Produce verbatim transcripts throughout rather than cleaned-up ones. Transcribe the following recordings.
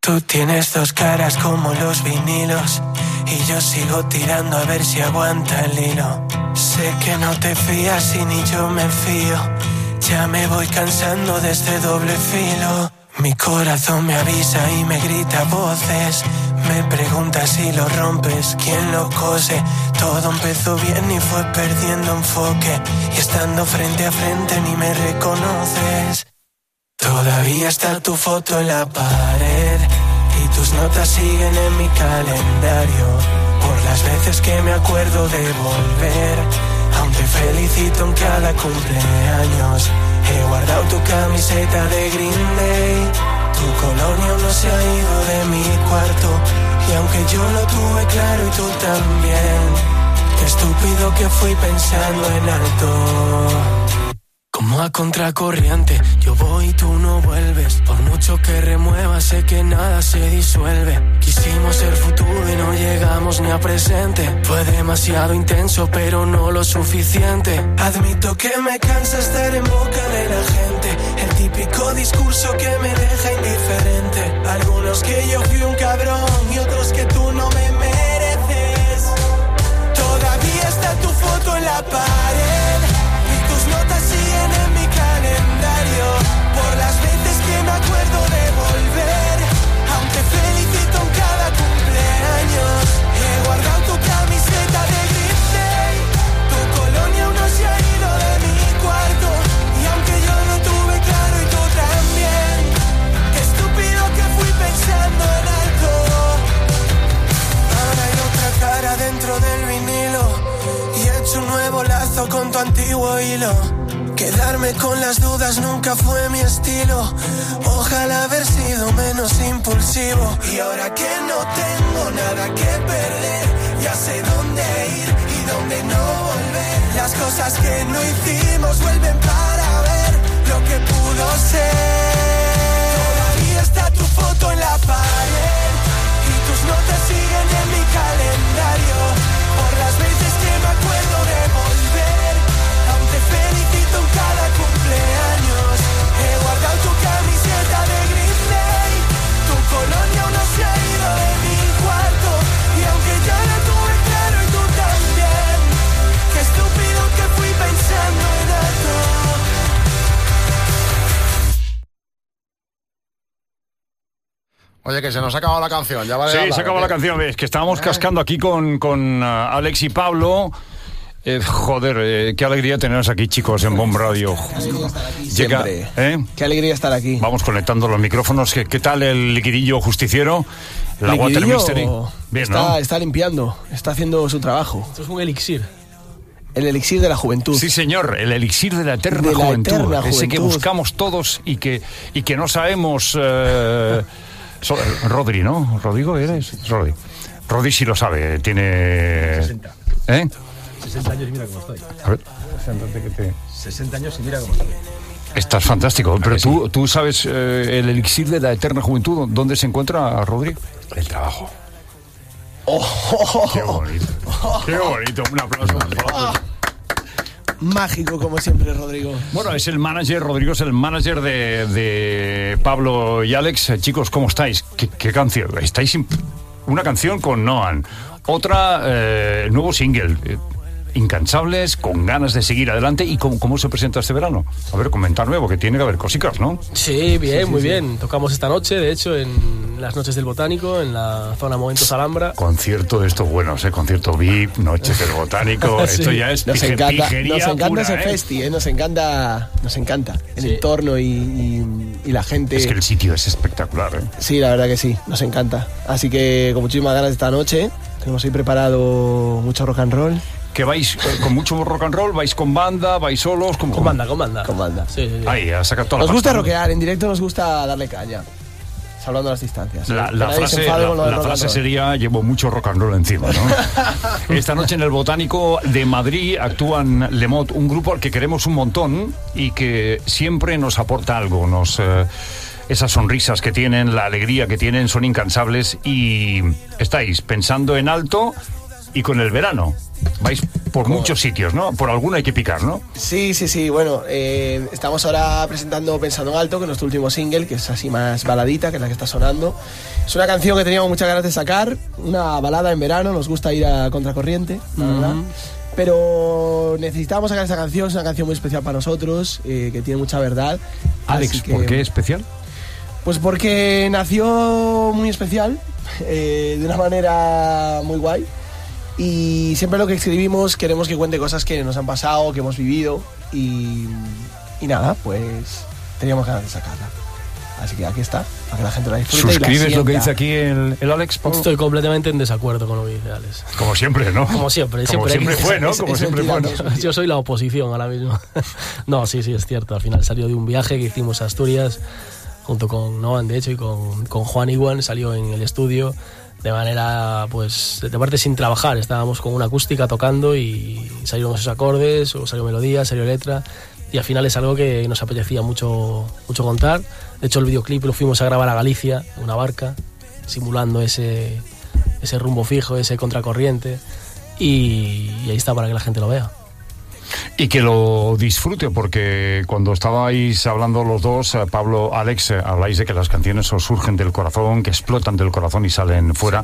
Tú tienes dos caras como los vinilos y yo sigo tirando a ver si aguanta el hilo. Sé que no te fías y ni yo me fío. Ya me voy cansando de este doble filo. Mi corazón me avisa y me grita voces. Me pregunta si lo rompes, quién lo cose. Todo empezó bien y fue perdiendo enfoque. Y estando frente a frente ni me reconoces. Todavía está tu foto en la pared y tus notas siguen en mi calendario. Por las veces que me acuerdo de volver, aún te felicito en cada cumpleaños. He guardado tu camiseta de Green Day. Tu colonia no se ha ido de mi cuarto. Y aunque yo lo tuve claro y tú también, qué estúpido que fui pensando en alto. Como a contracorriente, yo voy y tú no vuelves. Por mucho que remuevas, sé que nada se disuelve. Quisimos ser futuro y no llegamos ni a presente. Fue demasiado intenso, pero no lo suficiente. Admito que me cansa estar en boca de la gente. El típico discurso que me deja indiferente. Algunos que yo fui un cabrón y otros que tú no me mereces. Todavía está tu foto en la pared y tus notas siguen en mi calendario. Por las veces que me acuerdo de volver, aún te felicito en cada cumpleaños. He guardado tu camiseta de Green Day. Tu colonia aún no se ha ido de mi cuarto. Y aunque yo no tuve claro y tú también, qué estúpido que fui pensando en alto. Ahora hay otra cara dentro del vinilo y he hecho un nuevo lazo con tu antiguo hilo. Quedarme con las dudas nunca fue mi estilo. Ojalá haber sido menos impulsivo. Y ahora que no tengo nada que perder, ya sé dónde ir y dónde no volver. Las cosas que no hicimos vuelven para ver lo que pudo ser. Todavía está tu foto en la pared y tus notas siguen en mi calendario. Por las veces que me acuerdo de volver, aún te felicito en cada cumpleaños. He guardado tu camiseta de Green Day. Tu colonia aún no se ha ido de mi cuarto. Y aunque ya la tuve claro y tú también, qué estúpido que fui pensando en alto. Oye, que se nos ha acabado la canción, ya vale. Sí, hablar, se acabó ¿eh? la canción. Es que estábamos cascando aquí con, con uh, Alex y Pablo. Eh, joder, eh, qué alegría teneros aquí, chicos, en Bomb Radio. Llega, ¿eh? Qué alegría estar aquí. Vamos conectando los micrófonos. ¿Qué, qué tal el liquidillo justiciero? La Water Mystery. Bien, está, ¿no? Está limpiando, está haciendo su trabajo. Esto es un elixir. El elixir de la juventud. Sí, señor, el elixir de la eterna, de la juventud, eterna ese juventud. que buscamos todos y que, y que no sabemos... Eh, so, Rodri, ¿no? ¿Rodrigo eres? Rodri. Rodri sí lo sabe, tiene... sesenta. ¿Eh? sesenta años y mira cómo estoy. A ver, siéntate que te... sesenta años y mira cómo estoy. Estás fantástico, pero tú, sí? tú sabes eh, el elixir de la eterna juventud, ¿dónde se encuentra, Rodri? El trabajo. Oh, oh, oh, Qué bonito, qué bonito, un aplauso. oh. Mágico, como siempre, Rodrigo. Bueno, es el manager, Rodrigo es el manager de, de Pablo y Alex. Eh, chicos, ¿cómo estáis? ¿Qué, qué canción? Estáis in... una canción con Noan, otra, eh, nuevo single, eh, Incansables, con ganas de seguir adelante. ¿Y cómo, cómo se presenta este verano? A ver, comentarme, porque tiene que haber cositas, ¿no? Sí, bien, Sí, sí, muy sí. bien. Tocamos esta noche, de hecho, en las noches del Botánico, en la zona Momentos Alhambra. Concierto de estos buenos, ¿eh? Concierto V I P, Noches del Botánico. Sí. Esto ya es Nos pije- encanta, pijería nos encanta pura, ese ¿eh? festi, ¿eh? Nos encanta, nos encanta el Sí. entorno y, y, y la gente. Es que el sitio es espectacular, ¿eh? Sí, la verdad que sí, nos encanta. Así que con muchísimas ganas esta noche. Tenemos ahí preparado mucho rock and roll. ¿Que vais eh, con mucho rock and roll? ¿Vais con banda? ¿Vais solos? ¿Cómo- Con banda, con banda. Con banda. Sí, sí, sí. Ahí, a sacar toda Nos la gusta pasta, ¿no? rockear, en directo nos gusta darle caña. Salvando las distancias. La, Que la nadie se frase, enfade la, con lo del la rock and frase roll. sería: llevo mucho rock and roll encima, ¿no? Esta noche en el Botánico de Madrid actúan Lemot, un grupo al que queremos un montón y que siempre nos aporta algo. Nos, eh, esas sonrisas que tienen, la alegría que tienen, son incansables y estáis pensando en alto y con el verano. Vais por Como- muchos sitios, ¿no? Por alguno hay que picar, ¿no? Sí, sí, sí. Bueno, eh, estamos ahora presentando Pensando en Alto, que es nuestro último single, que es así más baladita, que es la que está sonando. Es una canción que teníamos muchas ganas de sacar, una balada en verano, nos gusta ir a contracorriente, la verdad. Pero necesitábamos sacar esta canción, es una canción muy especial para nosotros, eh, que tiene mucha verdad. Alex, Así que- ¿por qué especial? Pues porque nació muy especial, eh, de una manera muy guay. Y siempre lo que escribimos queremos que cuente cosas que nos han pasado, que hemos vivido. Y, y nada, pues teníamos ganas de sacarla. Así que aquí está, para que la gente la disfrute. y la ¿Suscribes lo que sienta. dice aquí el, el Alex? Pablo? Estoy completamente en desacuerdo con lo que dice Alex. Como siempre, ¿no? Como siempre, Como siempre hay siempre que- fue, ¿no? es- Como es siempre fue, mentira, ¿no? es- Yo soy la oposición ahora mismo. No, sí, sí, es cierto. Al final salió de un viaje que hicimos a Asturias junto con Noan, de hecho, y con, con Juan Iguan. Salió en el estudio de manera, pues, de parte sin trabajar. Estábamos con una acústica tocando y salieron esos acordes, o salió melodía, salió letra. Y al final es algo que nos apetecía mucho, mucho contar. De hecho, el videoclip lo fuimos a grabar a Galicia, en una barca, simulando ese, ese rumbo fijo, ese contracorriente. Y, y ahí está para que la gente lo vea. Y que lo disfrute, porque cuando estabais hablando los dos, eh, Pablo, Alex, eh, habláis de que las canciones os surgen del corazón, que explotan del corazón y salen fuera.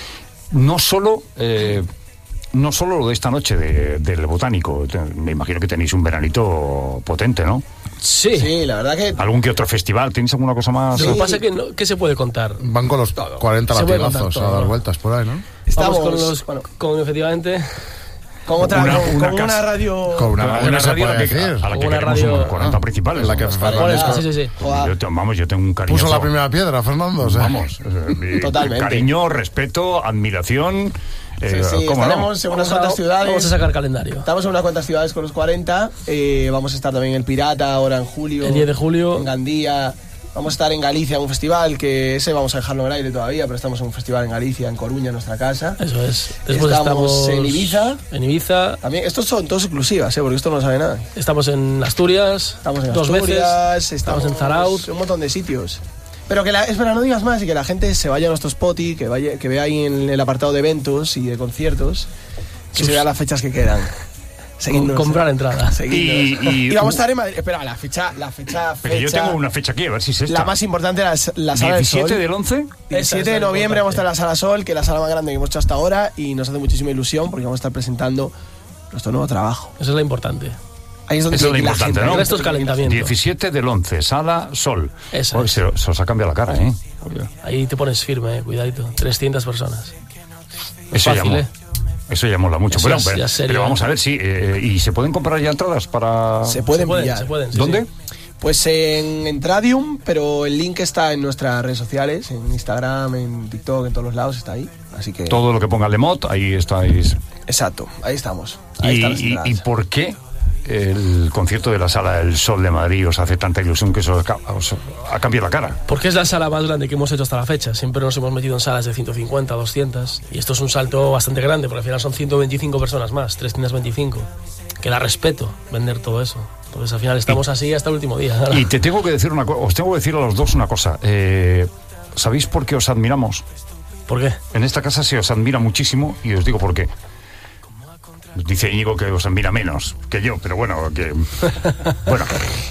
No solo... eh, No solo lo de esta noche de- del Botánico, te- me imagino que tenéis un veranito potente, ¿no? Sí. Sí, la verdad que ¿Algún que otro festival? ¿Tenéis alguna cosa más? Lo que Sí. pasa es que, no, ¿qué se puede contar? Van con los cuarenta Se puede latigazos contar a todo, dar ¿no? vueltas por ahí, ¿no? estamos Vamos con, los, bueno, con efectivamente... con otra, Una- con, una con casa. una radio. Con una Una radio no se radio a la puede que, decir. a la que Una queremos radio- unos cuarenta Ah, principales. en la que Vamos, Fernando- Sí, sí, sí. Joder. yo te- vamos, yo tengo un cariño. Puso la primera piedra, Fernando. o sea. Vamos, eh, mi Totalmente. cariño, respeto, admiración. Sí, eh, sí, ¿cómo no? estaremos en unas Vamos a, cuantas ciudades. vamos a sacar calendario. Estamos en unas cuantas ciudades con los cuarenta. eh, vamos a estar también en El Pirata ahora en julio. El diez de julio. En Gandía. Vamos a estar en Galicia en un festival, que ese vamos a dejarlo en el aire todavía, pero estamos en un festival en Galicia, en Coruña, en nuestra casa. Eso es. Después Estamos estamos, en Ibiza. En Ibiza. También, estos son todos exclusivas, ¿eh? Porque esto no lo sabe nadie. Estamos en Asturias. Estamos en dos Asturias, veces. estamos en Zaraut. un montón de sitios. Pero que la, espera, no digas más y que la gente se vaya a nuestro Spotify, que vaya, que vea ahí en el apartado de eventos y de conciertos, que Sus- se vean las fechas que quedan. Seguidnos, comprar ¿eh? entrada. Seguidnos. Y- y- Y vamos a estar en Madrid. Espera, la fecha, la fecha, Pero yo fecha- tengo una fecha aquí, a ver si es esta. la más importante, la, la Sala del Sol. diecisiete del once. Esa es diecisiete la de noviembre vamos a estar en la importante. Sala Sol, que es la sala más grande que hemos hecho hasta ahora, y nos hace muchísima ilusión porque vamos a estar presentando nuestro nuevo trabajo. Eso es lo importante. Ahí es donde Eso es tiene lo que ir la importante, gente. ¿no? El resto es calentamiento. diecisiete del once, Sala Sol. Eso Oye, es. se, se os ha cambiado la cara, ¿eh? Ahí te pones firme, eh, cuidadito. trescientas personas. Eso fácil, llamó. ¿eh? Eso ya mola mucho. Eso Pero, es pero- ya serio, pero ¿eh? vamos a ver si. eh, ¿Y se pueden comprar ya entradas para.? Se pueden se pueden, pillar. se pueden. sí, ¿Dónde? sí. Pues en Entradium, pero el link está en nuestras redes sociales, en Instagram, en TikTok, en todos los lados está ahí. Así que Todo lo que ponga Lemot, ahí estáis. exacto, ahí estamos. Ahí ¿Y, están las y- entradas. y por qué el concierto de la Sala del Sol de Madrid os hace tanta ilusión que eso os, ca- os ha cambiado la cara? Porque es la sala más grande que hemos hecho hasta la fecha. Siempre nos hemos metido en salas de ciento cincuenta, doscientas. Y esto es un salto bastante grande, porque al final son ciento veinticinco personas más, trescientos veinticinco. Que da respeto vender todo eso. Entonces al final estamos así hasta el último día. Y te tengo que decir una cosa, os tengo que decir a los dos una cosa. Eh, ¿Sabéis por qué os admiramos? ¿Por qué? En esta casa se os admira muchísimo y os digo por qué. Dice Íñigo que os admira menos que yo, pero bueno, que... Bueno,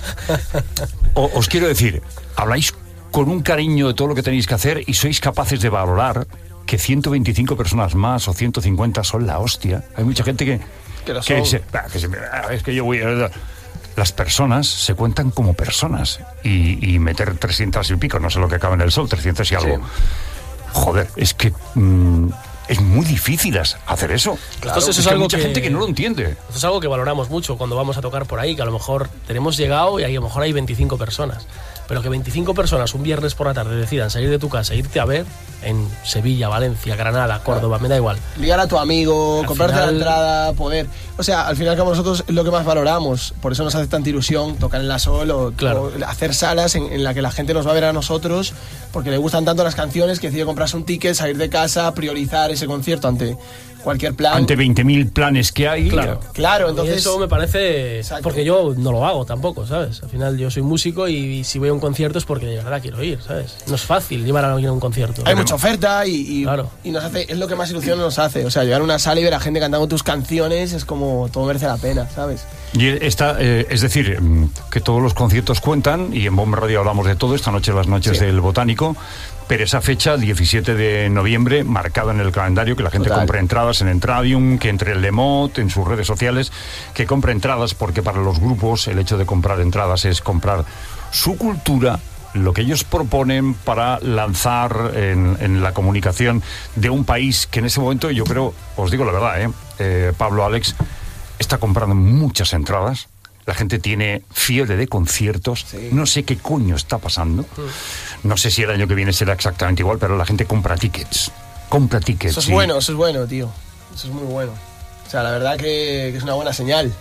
O- os quiero decir, habláis con un cariño de todo lo que tenéis que hacer y sois capaces de valorar que ciento veinticinco personas más o ciento cincuenta son la hostia. Hay mucha gente que... Que lo que son. se- ah, que se- ah, es que yo voy a... Las personas se cuentan como personas y, y meter trescientas y pico, no sé lo que acaba en el sol, trescientas y algo. Sí. Joder, es que mm, es muy difícil as- hacer eso. Claro, eso es es que hay algo mucha que- gente que no lo entiende. Esto es algo que valoramos mucho cuando vamos a tocar por ahí, que a lo mejor tenemos llegado y ahí a lo mejor hay veinticinco personas. Pero que veinticinco personas un viernes por la tarde decidan salir de tu casa e irte a ver en Sevilla, Valencia, Granada, Córdoba, me da igual. Ligar a tu amigo, Al comprarte final- la entrada, poder... O sea, al final como nosotros es lo que más valoramos, por eso nos hace tanta ilusión tocar en la Sol o, Claro. o hacer salas en, en la que la gente nos va a ver a nosotros porque le gustan tanto las canciones que decide comprarse un ticket, salir de casa, priorizar ese concierto ante cualquier plan. Ante veinte mil planes que hay. Claro. Claro, Y entonces... eso me parece... Exacto. Porque yo no lo hago tampoco, ¿sabes? Al final yo soy músico y si voy a un un concierto es porque de verdad quiero ir, ¿sabes? No es fácil llevar a alguien a un concierto. Hay mucha oferta y, y, claro. y nos hace, es lo que más ilusión nos hace. O sea, llegar a una sala y ver a gente cantando tus canciones es como todo merece la pena, ¿sabes? Y esta, eh, es decir, que todos los conciertos cuentan, y en Bomba Radio hablamos de todo, esta noche las noches sí. del Botánico, pero esa fecha, diecisiete de noviembre, marcada en el calendario, que la gente Total. compre entradas en Entradium, que entre el Lemot, en sus redes sociales, que compre entradas, porque para los grupos el hecho de comprar entradas es comprar su cultura, lo que ellos proponen para lanzar en, en la comunicación de un país que en ese momento, yo creo, os digo la verdad, eh, eh, Pablo, Alex, está comprando muchas entradas. La gente tiene fiebre de conciertos. Sí. No sé qué coño está pasando. No sé si el año que viene será exactamente igual, pero la gente compra tickets. Compra tickets. Eso es y... bueno, eso es bueno, tío. Eso es muy bueno. O sea, la verdad que, que es una buena señal.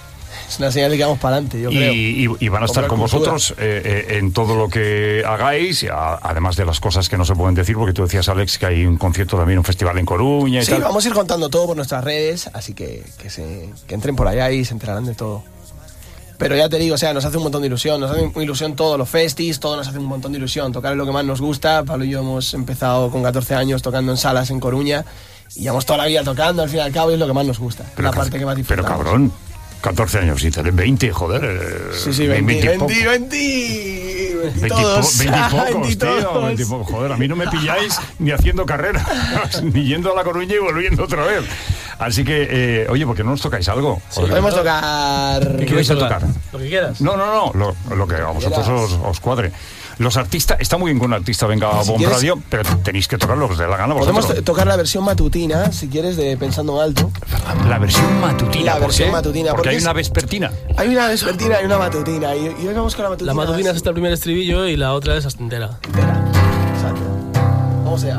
Es una señal de que vamos para adelante, yo y, creo. Y, y van a estar con cultura. vosotros eh, eh, en todo lo que hagáis, a, además de las cosas que no se pueden decir, porque tú decías, Alex, que hay un concierto también, un festival en Coruña y sí, tal. Sí, vamos a ir contando todo por nuestras redes, así que, que, se, que entren por allá y se enterarán de todo. Pero ya te digo, o sea, nos hace un montón de ilusión, nos hace ilusión todos los festis, todo nos hace un montón de ilusión. Tocar es lo que más nos gusta. Pablo y yo hemos empezado con catorce años tocando en salas en Coruña y llevamos toda la vida tocando, al fin y al cabo, y es lo que más nos gusta. Pero la parte que más disfrutamos. Pero cabrón, catorce años y tenés veinte, joder. Sí, sí, veinte, veinte, veinte, veinte, todos. veinte pocos, tío, veinte pocos. Joder, a mí no me pilláis ni haciendo carrera, ni yendo a La Coruña y volviendo otra vez. Así que, eh, oye, ¿por qué no nos tocáis algo? Sí, podemos tocar... ¿Qué queréis tocar? Lo que quieras. No, no, no, lo, lo que a vosotros os, os cuadre. Los artistas, está muy bien que un artista venga a si Bomba quieres, Radio, pero tenéis que tocar lo que os dé la gana vosotros. Podemos tocar la versión matutina, si quieres, de Pensando en Alto. La versión matutina, La ¿por versión qué? Porque, porque hay es, una vespertina. Hay una vespertina y una matutina, y, y hoy vamos con la matutina. La matutina es hasta el primer estribillo y la otra es hasta entera. Entera, exacto. Vamos allá.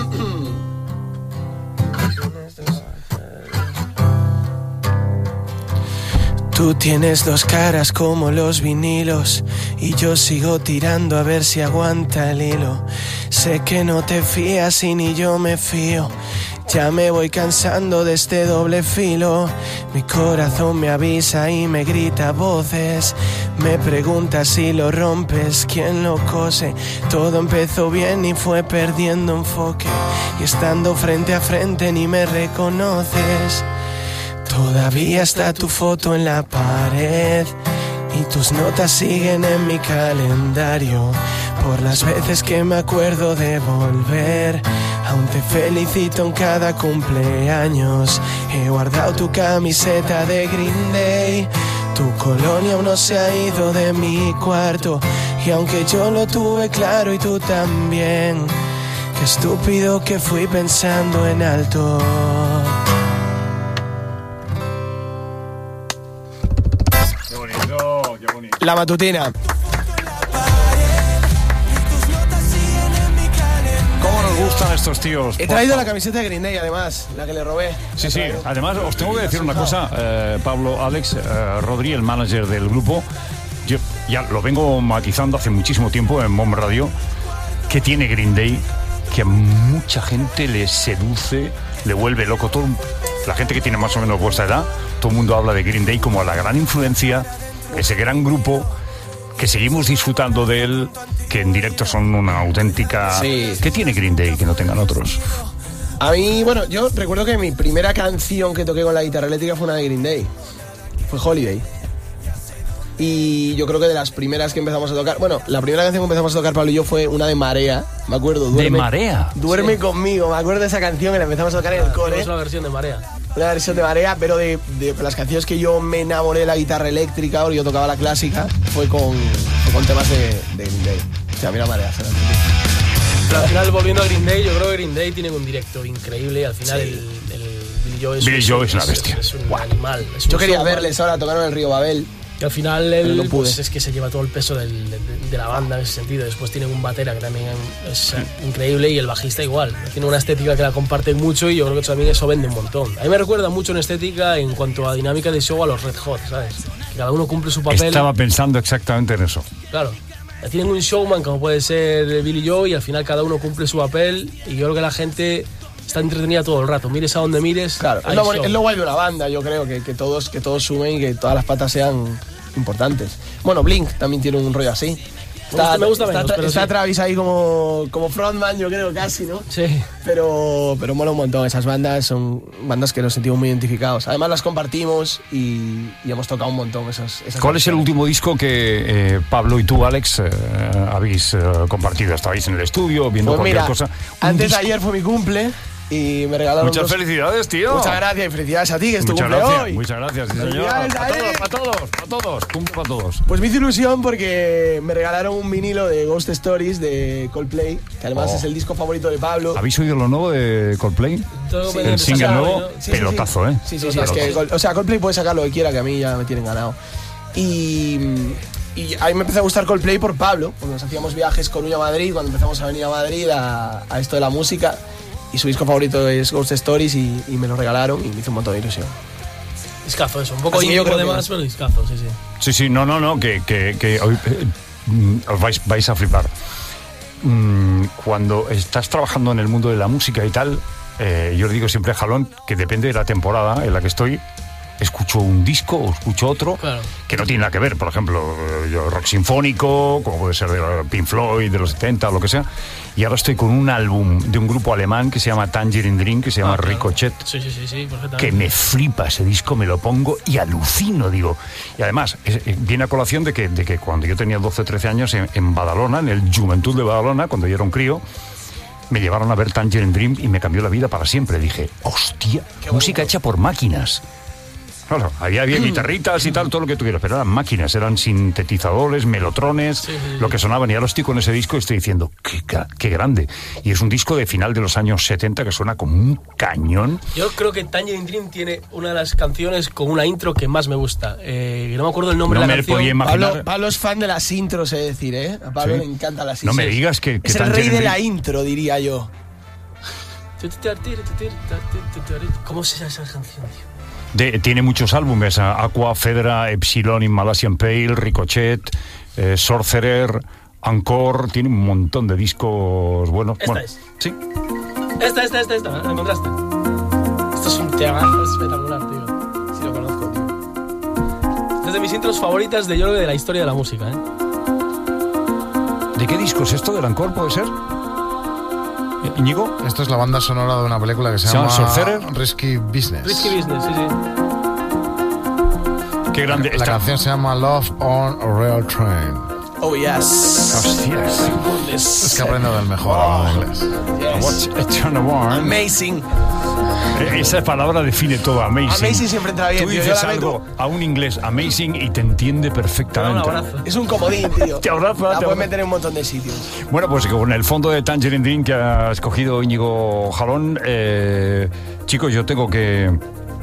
Tú tienes dos caras como los vinilos y yo sigo tirando a ver si aguanta el hilo. Sé que no te fías y ni yo me fío. Ya me voy cansando de este doble filo. Mi corazón me avisa y me grita voces. Me pregunta si lo rompes, quién lo cose. Todo empezó bien y fue perdiendo enfoque. Y estando frente a frente ni me reconoces. Todavía está tu foto en la pared y tus notas siguen en mi calendario. Por las veces que me acuerdo de volver, aún te felicito en cada cumpleaños. He guardado tu camiseta de Green Day, tu colonia aún no se ha ido de mi cuarto. Y aunque yo lo tuve claro y tú también, qué estúpido que fui pensando en alto. La matutina. ¿Cómo nos gustan estos tíos? He traído la camiseta de Green Day, además, la que le robé. Sí, sí. Además, os tengo que decir una cosa, eh, Pablo, Alex, eh, Rodri, el manager del grupo. Yo ya lo vengo matizando hace muchísimo tiempo en Bomba Radio, que tiene Green Day, que a mucha gente le seduce, le vuelve loco. Todo, la gente que tiene más o menos vuestra edad, todo el mundo habla de Green Day como la gran influencia, ese gran grupo que seguimos disfrutando de él, que en directo son una auténtica... Sí. ¿Qué tiene Green Day que no tengan otros? A mí, bueno, yo recuerdo que mi primera canción que toqué con la guitarra eléctrica fue una de Green Day. Fue Holiday. Y yo creo que de las primeras que empezamos a tocar... Bueno, la primera canción que empezamos a tocar Pablo y yo fue una de Marea. Me acuerdo, Duerme... ¿De Marea? Duerme Sí. conmigo. Me acuerdo de esa canción que la empezamos a tocar en el cole. Es la versión de Marea. Una versión de Marea, pero de, de las canciones que yo me enamoré de la guitarra eléctrica, porque yo tocaba la clásica, fue con, fue con temas de, de Green Day. O sea, mira Marea. Pero al final, volviendo a Green Day, yo creo que Green Day tiene un directo increíble. Al final, sí. el, el Billy Joe es, Billy Joe es una bestia. Es, es un wow. animal. Es un yo quería showman. verles ahora, tocaron en el Río Babel. Y al final él no pude. pues, es que se lleva todo el peso del, de, de la banda en ese sentido. Después tienen un batera que también es sí. increíble y el bajista igual. Tiene una estética que la comparten mucho y yo creo que también eso vende un montón. A mí me recuerda mucho en estética en cuanto a dinámica de show a los Red Hot, ¿sabes? Que cada uno cumple su papel. Estaba pensando exactamente en eso. Claro. Tienen un showman como puede ser Billy Joe y al final cada uno cumple su papel y yo creo que la gente está entretenida todo el rato. Mires a donde mires. Claro, es lo, es lo guay de una banda, yo creo, que, que, todos, que todos sumen y que todas las patas sean importantes. Bueno, Blink también tiene un rollo así. Está, me gusta está, menos, pero está sí. Travis ahí como, como frontman, yo creo, casi, ¿no? Sí. Pero, pero mola un montón. Esas bandas son bandas que nos sentimos muy identificados. Además las compartimos y, y hemos tocado un montón esas, esas ¿Cuál es el último disco que eh, Pablo y tú, Alex, eh, habéis eh, compartido? ¿Estabais en el estudio viendo Pues cualquier mira, cosa? Un antes de disco. ayer fue mi cumple y me regalaron Muchas dos- felicidades, tío. Muchas gracias y felicidades a ti, que es tu Muchas cumple gracias, hoy. muchas gracias, sí, señor. Felicidades Para a todos, él. para todos, para todos. Cumple para todos. Pues me hizo ilusión porque me regalaron un vinilo de Ghost Stories de Coldplay, que además Oh. es el disco favorito de Pablo. ¿Habéis oído lo nuevo de Coldplay? Todo Sí, pendiente, El single se sabe, nuevo, ¿no? Sí, sí, pelotazo, sí. ¿eh? Sí, sí, sí, es que, Col- o sea, Coldplay puede sacar lo que quiera, que a mí ya me tienen ganado. Y, y a mí me empezó a gustar Coldplay por Pablo, porque nos hacíamos viajes Coruña-Madrid, cuando empezamos a venir a Madrid a, a esto de la música, y su disco favorito es Ghost Stories y, y me lo regalaron y me hizo un montón de ilusión. Discazo eso, un poco Así que yo íntimo creo de que- más, pero discazo, sí, sí. Sí, sí, no, no, no, que, que, que hoy, eh, mm, os vais, vais a flipar. Mm, Cuando estás trabajando en el mundo de la música y tal, eh, yo le digo siempre a Jalón que depende de la temporada en la que estoy, escucho un disco o escucho otro Claro. que no tiene nada que ver. Por ejemplo, eh, yo rock sinfónico, como puede ser de Pink Floyd, de los setenta o lo que sea. Y ahora estoy con un álbum de un grupo alemán que se llama Tangerine Dream, que se llama Ah, claro. Ricochet. Sí, sí, sí, sí, perfectamente. Que me flipa ese disco, me lo pongo y alucino, digo. Y además, es- eh, viene a colación de que, de que cuando yo tenía doce o trece años en, en Badalona, en el Juventud de Badalona, cuando yo era un crío, me llevaron a ver Tangerine Dream y me cambió la vida para siempre. Dije, hostia, música hecha por máquinas. Claro, había, había guitarritas y tal, todo lo que tuvieras, pero eran máquinas, eran sintetizadores, melotrones, Sí, sí, sí. lo que sonaban. Y ahora estoy con ese disco y estoy diciendo, qué, ca- qué grande. Y es un disco de final de los años setenta que suena como un cañón. Yo creo que Tangerine Dream tiene una de las canciones con una intro que más me gusta. Eh, no me acuerdo el nombre No de la me canción. podía imaginar. Pablo, Pablo es fan de las intros, es decir, ¿eh? A Pablo Sí. le encantan las No intros. me digas que, que Es el rey Tangerine de la Dream- intro, diría yo. ¿Cómo se llama esa canción, tío? de- tiene muchos álbumes: a- Aqua, Fedra, Epsilon, Inmalasian Pale, Ricochet, eh, Sorcerer, Encore. Tiene un montón de discos buenos. Esta Bueno, es. sí. Esta, esta, esta, esta, ¿la encontraste? Esto es un temazo espectacular, tío. Sí, lo conozco, tío. Es de mis intros favoritas de yo creo que de la historia de la música, ¿eh? ¿De qué disco es esto? ¿Del Encore puede ser? ¿Íñigo? Esto es la banda sonora de una película que se, ¿Se llama llama Sorcerer? Risky Business. Risky Business, sí, sí. Qué grande. La Esta- canción se llama Love on a Rail Train. Oh, yes. Hostias. Es que aprendo del mejor hablando inglés. What's it on a warm? Amazing. Esa palabra define todo, amazing. Amazing siempre entra bien, Tú tío, yo dices la algo meto. a un inglés amazing y te entiende Un perfectamente. abrazo. Es un comodín, tío. Te abraza, La te puedes abraza. meter en un montón de sitios. Bueno, pues con el fondo de Tangerine Dream que ha escogido Íñigo Jalón, eh, chicos, yo tengo que,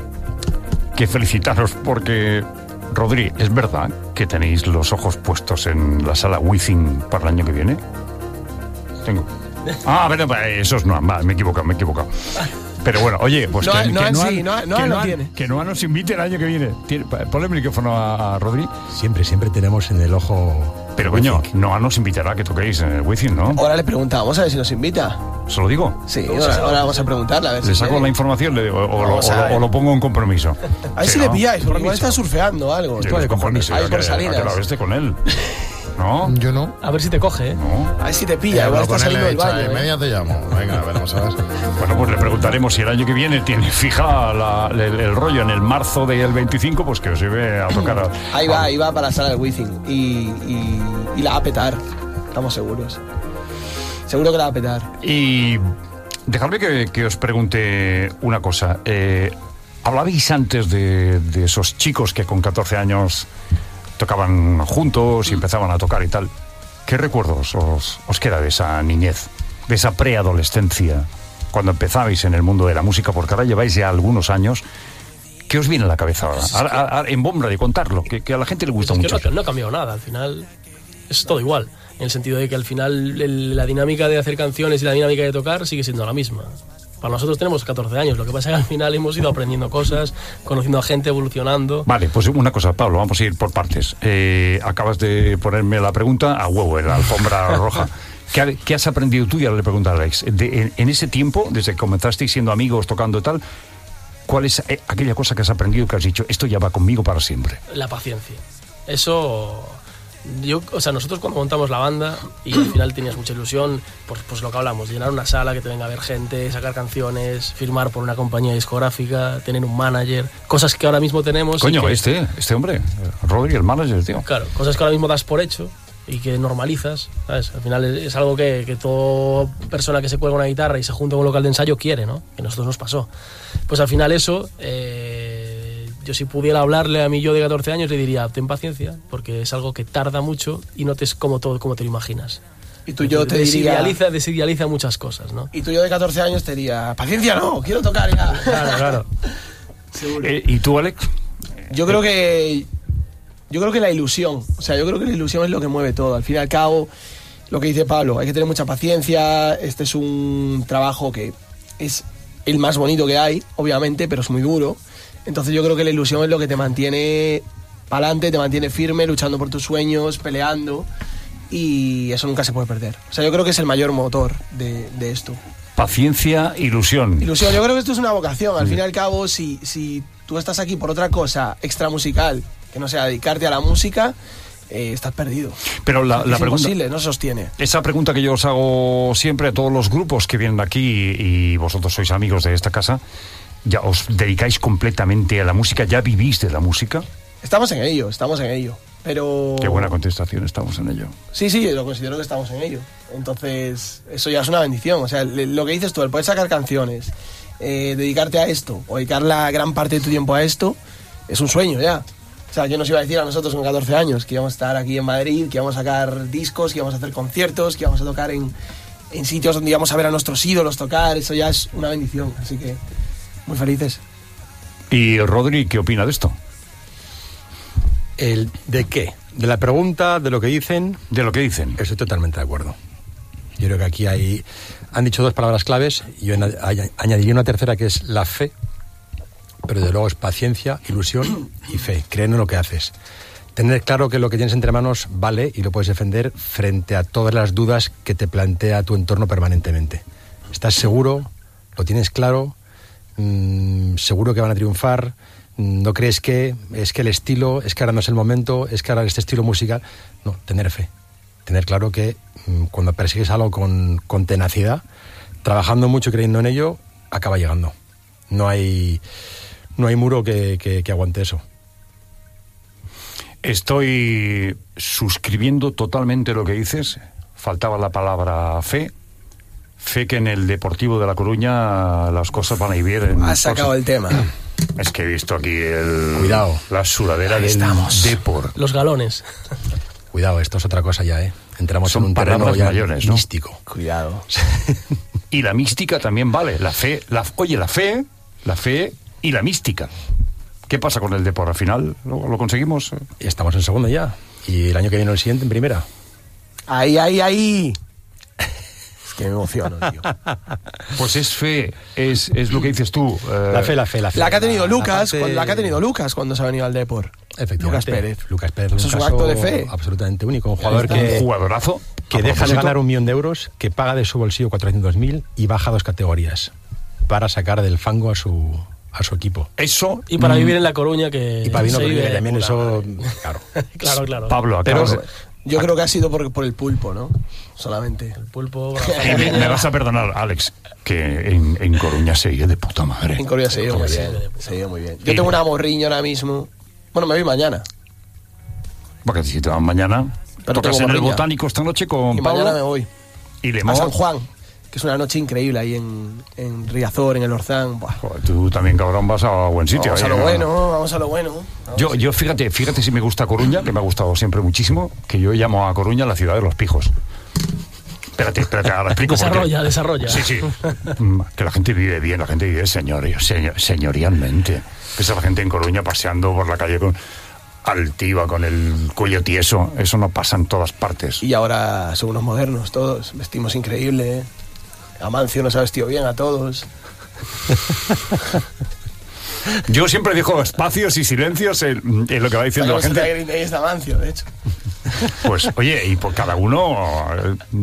que felicitaros porque, Rodri, ¿es verdad que tenéis los ojos puestos en la sala Wizzing para el año que viene? Tengo. Ah, pero eso es no, va, me he equivocado, me he equivocado. Pero bueno, oye, pues Noa- que, que Noan Noan- sí, Noan- Noan que lo Noan- tiene. que Noan nos invite el año que viene. Tiene- Ponle el micrófono a, a Rodri. Siempre, siempre tenemos en el ojo. Pero coño, Noan nos invitará a que toquéis en el Wizzing, ¿no? Ahora le preguntamos a ver si nos invita. ¿Se lo digo? Sí, ahora, ahora vamos a preguntarle a ver Le si saco quiere. la información le digo, o, o lo, Vamos a o lo- ver. o lo pongo en compromiso. A ver Sí, si le ¿no? pilláis, porque igual Compromiso. está surfeando o algo. Sí, Tú, de compromiso. Ahí ya por que- Salinas. ya que la besté con él. ¿No? Yo no. A ver si te coge, ¿eh? No. A ver si te He pilla, igual hablado está con él, saliendo he del dicho, baño. "Ay, ¿eh? media te llamo. Venga, veremos a ver. Bueno, pues le preguntaremos si el año que viene tiene fija la- el, el rollo en el marzo del veinticinco, pues que os lleve a tocar. a- Ahí va, a- ahí va para la sala del Wizzing. Y, y, y la va a petar. Estamos seguros. Seguro que la va a petar. Y dejadme que, que os pregunte una cosa. Eh, hablabais antes de, de esos chicos que con catorce años tocaban juntos y empezaban a tocar y tal. ¿Qué recuerdos os, os queda de esa niñez, de esa preadolescencia, cuando empezabais en el mundo de la música? Porque ahora lleváis ya algunos años. ¿Qué os viene a la cabeza ahora? Ahora- ahora, en bomba de contarlo, que, que a la gente le gusta Es que mucho. no, no ha cambiado nada, al final es todo igual. En el sentido de que al final el- la dinámica de hacer canciones y la dinámica de tocar sigue siendo la misma. Para nosotros tenemos catorce años, lo que pasa es que al final hemos ido aprendiendo cosas, conociendo a gente, evolucionando. Vale, pues una cosa, Pablo, vamos a ir por partes. Eh, acabas de ponerme la pregunta a huevo, en la alfombra roja. ¿Qué, ha- qué has aprendido tú? Y ahora le pregunto a Alex. De- en, en ese tiempo, desde que comenzasteis siendo amigos, tocando y tal, ¿cuál es eh, aquella cosa que has aprendido que has dicho, esto ya va conmigo para siempre? La paciencia. Eso Yo, o sea, nosotros cuando montamos la banda y al final tenías mucha ilusión, pues, pues lo que hablamos, llenar una sala, que te venga a ver gente, sacar canciones, firmar por una compañía discográfica, tener un manager, cosas que ahora mismo tenemos. Coño, que, este, este hombre, Rodri, el manager, tío. Claro, cosas que ahora mismo das por hecho y que normalizas, ¿sabes? Al final es, es algo que, que toda persona que se cuelga una guitarra y se junta en un local de ensayo quiere, ¿no? Que a nosotros nos pasó. Pues al final eso... Eh, yo si pudiera hablarle a mí yo de catorce años le diría, ten paciencia, porque es algo que tarda mucho y no te es como todo, como te lo imaginas. Y tú yo te desidealiza, diría... desidealiza muchas cosas, ¿no? Y tú yo de catorce años te diría, paciencia no, quiero tocar ya. Claro, claro. Seguro. Eh, ¿Y tú, Alex? Yo creo que... Yo creo que la ilusión, o sea, yo creo que la ilusión es lo que mueve todo. Al fin y al cabo, lo que dice Pablo, hay que tener mucha paciencia, este es un trabajo que es el más bonito que hay, obviamente, pero es muy duro. Entonces yo creo que la ilusión es lo que te mantiene para adelante, te mantiene firme, luchando por tus sueños, peleando, y eso nunca se puede perder. O sea, yo creo que es el mayor motor de, de esto. Paciencia, ilusión. Ilusión, yo creo que esto es una vocación. Al fin y al cabo, si, si tú estás aquí por otra cosa extramusical, que no sea dedicarte a la música, eh, estás perdido. Pero la, es la pregunta... imposible, no se sostiene. Esa pregunta que yo os hago siempre a todos los grupos que vienen aquí, y vosotros sois amigos de esta casa, ¿ya os dedicáis completamente a la música? ¿Ya vivís de la música? Estamos en ello, estamos en ello. Pero... Qué buena contestación, estamos en ello. Sí, sí, lo considero que estamos en ello. Entonces, eso ya es una bendición. O sea, lo que dices tú, el poder sacar canciones, eh, dedicarte a esto, o dedicar la gran parte de tu tiempo a esto, es un sueño ya. O sea, yo nos iba a decir a nosotros con catorce años que íbamos a estar aquí en Madrid, que íbamos a sacar discos, que íbamos a hacer conciertos, que íbamos a tocar en, en sitios donde íbamos a ver a nuestros ídolos tocar. Eso ya es una bendición, así que muy felices. ¿Y Rodri qué opina de esto? El ¿de qué? De la pregunta, de lo que dicen. De lo que dicen. Estoy totalmente de acuerdo. Yo creo que aquí hay... Han dicho dos palabras claves, y yo añadiría una tercera, que es la fe, pero de luego es paciencia, ilusión y fe. Creer en lo que haces. Tener claro que lo que tienes entre manos vale y lo puedes defender frente a todas las dudas que te plantea tu entorno permanentemente. Estás seguro, lo tienes claro, mmm, seguro que van a triunfar. No crees que es que el estilo, es que ahora no es el momento, es que ahora este estilo musical. No, tener fe. Tener claro que mmm, cuando persigues algo con, con tenacidad, trabajando mucho y creyendo en ello, acaba llegando. No hay, no hay muro que, que, que aguante eso. Estoy suscribiendo totalmente lo que dices. Faltaba la palabra fe. Fe que en el Deportivo de La Coruña las cosas van a ir bien. Has sacado el tema. Es que he visto aquí el... Cuidado. La sudadera Ahí del estamos. Depor. Los galones. Cuidado, esto es otra cosa ya, ¿eh? Entramos Son en un terreno palabras ya mayores, ¿no? místico. Cuidado. Y la mística también vale. La fe, la, oye, la fe, la fe y la mística. ¿Qué pasa con el Depor? Al final, ¿lo, lo conseguimos? Y estamos en segundo ya. Y el año que viene el siguiente en primera. Ahí, ahí, ahí. Es que me emociono, tío. Pues es fe, es, es lo que dices tú. Eh, La fe, la fe, la fe. La que ha tenido La- Lucas, la parte- cuando, la que ha tenido Lucas cuando se ha venido al Depor. Efectivamente. Lucas Pérez. Lucas Pérez. Eso es un caso acto de fe. Absolutamente único. Un jugador está. que, un jugadorazo. que A deja de propósito, ganar un millón de euros, que paga de su bolsillo cuatrocientos mil y baja dos categorías para sacar del fango a su, a su equipo. Eso. Y para mm, vivir en La Coruña, que Y para vino se vive de también puta eso, madre. claro. Claro, claro. Pablo, Pero- acabas de- Yo creo que ha sido por, por el pulpo, ¿no? Solamente. El pulpo... Eh, me, me vas a perdonar, Alex, que en, en Coruña se iba de puta madre. En Corea se ha ido muy Sí, bien. de puta Se ha ido muy bien. Yo tengo una morriña ahora mismo. Bueno, me voy mañana. Porque si te van mañana, Pero tocas tengo en el morriña. Botánico esta noche con Y Pablo mañana me voy. y A Lemón. San Juan, que es una noche increíble ahí en, en Riazor, en el Orzán. Buah. Joder, tú también, cabrón, vas a buen sitio. Vamos ahí, a lo ¿no? bueno, vamos a lo bueno. Vamos. Yo, yo fíjate, fíjate si me gusta Coruña, que me ha gustado siempre muchísimo, que yo llamo a Coruña la ciudad de los pijos. Espérate, espérate, ahora explico por qué. Desarrolla, desarrolla. Sí, sí. Mm, Que la gente vive bien, la gente vive señor, señor, señorialmente. Ves a la gente en Coruña paseando por la calle con altiva, con el cuello tieso. Eso no pasa en todas partes. Y ahora son unos modernos todos, vestimos increíble. ¿eh? Amancio nos ha vestido bien a todos. Yo siempre dejo espacios y silencios en, en lo que va diciendo la gente. Ahí está Amancio, de hecho. Pues, oye, y por cada uno, eh,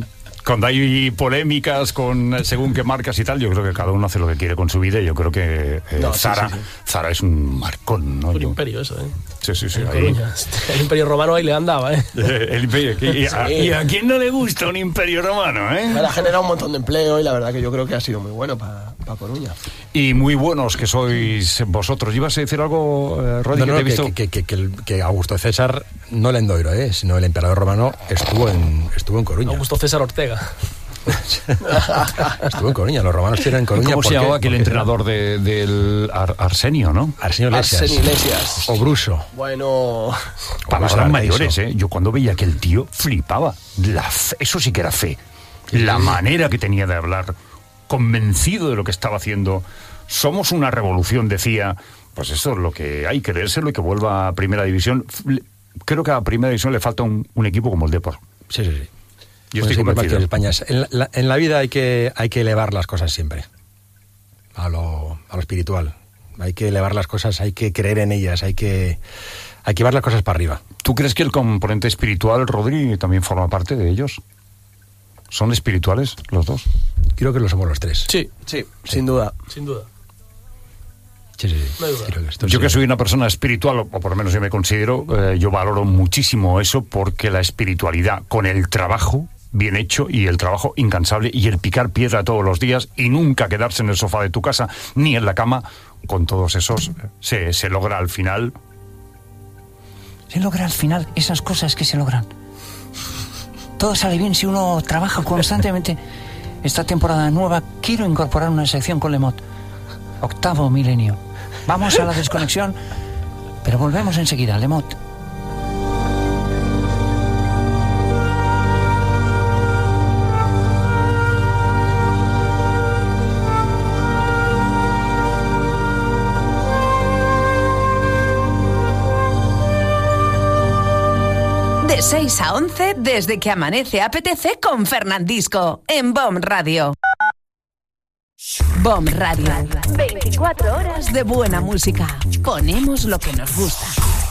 cuando hay polémicas con según qué marcas y tal, yo creo que cada uno hace lo que quiere con su vida y yo creo que eh, No, sí, Zara, sí, sí. Zara es un marcón, ¿no? Un Yo- imperio eso, ¿eh? Sí, sí, sí. En ahí- Coruña. El imperio romano ahí le andaba, ¿eh? Eh, el imperio. Y, a, Sí. y a quién no le gusta un imperio romano, eh? Me ha generado un montón de empleo y la verdad que yo creo que ha sido muy bueno para Coruña. Y muy buenos que sois vosotros. ¿Ibas a decir algo, eh, Rodri, No, que no, te he que, visto? que, que, que, el- que Augusto César, no el Endoiro, ¿eh? sino el emperador romano, estuvo en, estuvo en Coruña. Augusto César Ortega. Estuvo en Coruña, los romanos tienen en Coruña. ¿Cómo se ¿por qué? llamaba aquel Porque entrenador de, del Ar- Arsenio, no? Arsenio Iglesias. Arsenio Iglesias. O Bruso. Bueno, Palabras Arteiso. mayores, ¿eh? Yo cuando veía que el tío flipaba. La fe- eso sí que era fe. La manera que tenía de hablar, convencido de lo que estaba haciendo. Somos una revolución, decía. Pues eso es lo que hay, creérselo y que vuelva a Primera División. F- Creo que a Primera División le falta un, un equipo como el Depor. Sí, sí, sí. Yo Pues estoy sí, más convencido. que España. En la, en la vida hay que, hay que elevar las cosas siempre. A lo, a lo espiritual. Hay que elevar las cosas, hay que creer en ellas, hay que, hay que llevar las cosas para arriba. ¿Tú crees que el componente espiritual, Rodri, también forma parte de ellos? ¿Son espirituales los dos? Creo que lo somos los tres. Sí, sí, sin duda. sin duda. Sí, sí, sí. No hay duda. Creo que esto Yo sí. que soy una persona espiritual, o por lo menos yo me considero, eh, yo valoro muchísimo eso porque la espiritualidad con el trabajo bien hecho y el trabajo incansable y el picar piedra todos los días y nunca quedarse en el sofá de tu casa ni en la cama, con todos esos eh, se, se logra al final. Se logra al final esas cosas que se logran. Todo sale bien si uno trabaja constantemente. Esta temporada nueva quiero incorporar una sección con Lemot. Octavo milenio. Vamos a la desconexión, pero volvemos enseguida, Lemot. De seis a once, desde que amanece apetece con Fernandisco, en B O M Radio. B O M Radio. veinticuatro horas de buena música. Ponemos lo que nos gusta.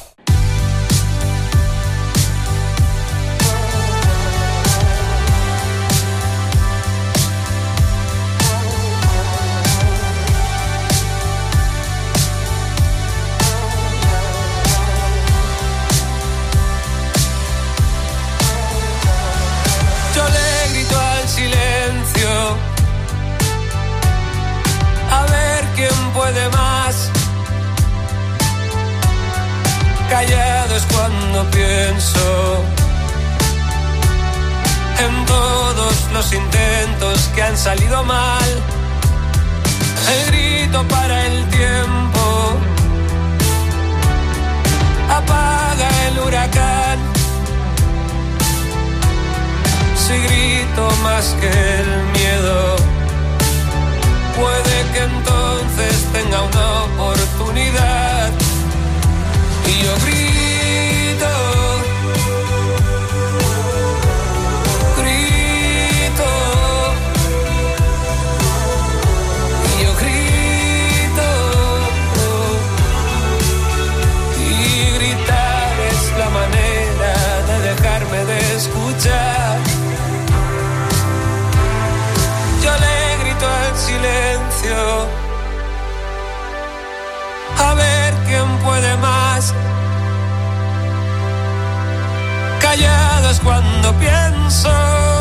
Yo le grito al silencio, a ver quién puede más. Callado es cuando pienso en todos los intentos que han salido mal. El grito para el tiempo apaga el huracán. Si grito más que el miedo, puede que entonces tenga una oportunidad. Y yo grito, grito, y yo grito, y gritar es la manera de dejarme de escuchar. Yo le grito al silencio, a ver quién puede más. Callado es cuando pienso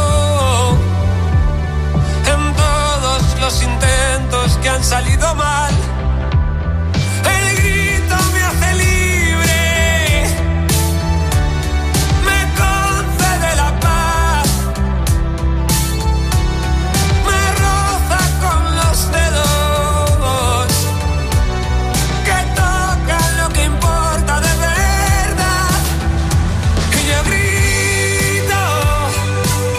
en todos los intentos que han salido mal. El grito me hace libre, me concede la paz, me roza con los dedos que tocan lo que importa de verdad. Y yo grito,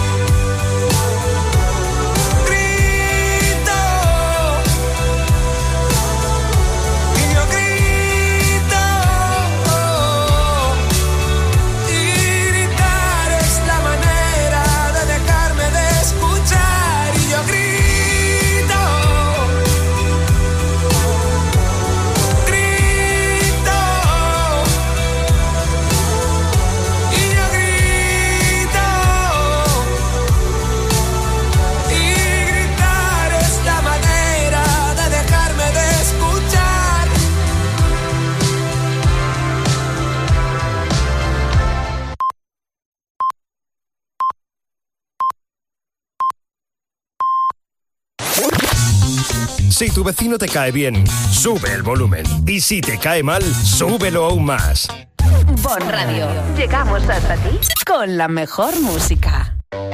Si tu vecino te cae bien, sube el volumen. Y si te cae mal, súbelo aún más. Bon Radio. Llegamos hasta ti con la mejor música.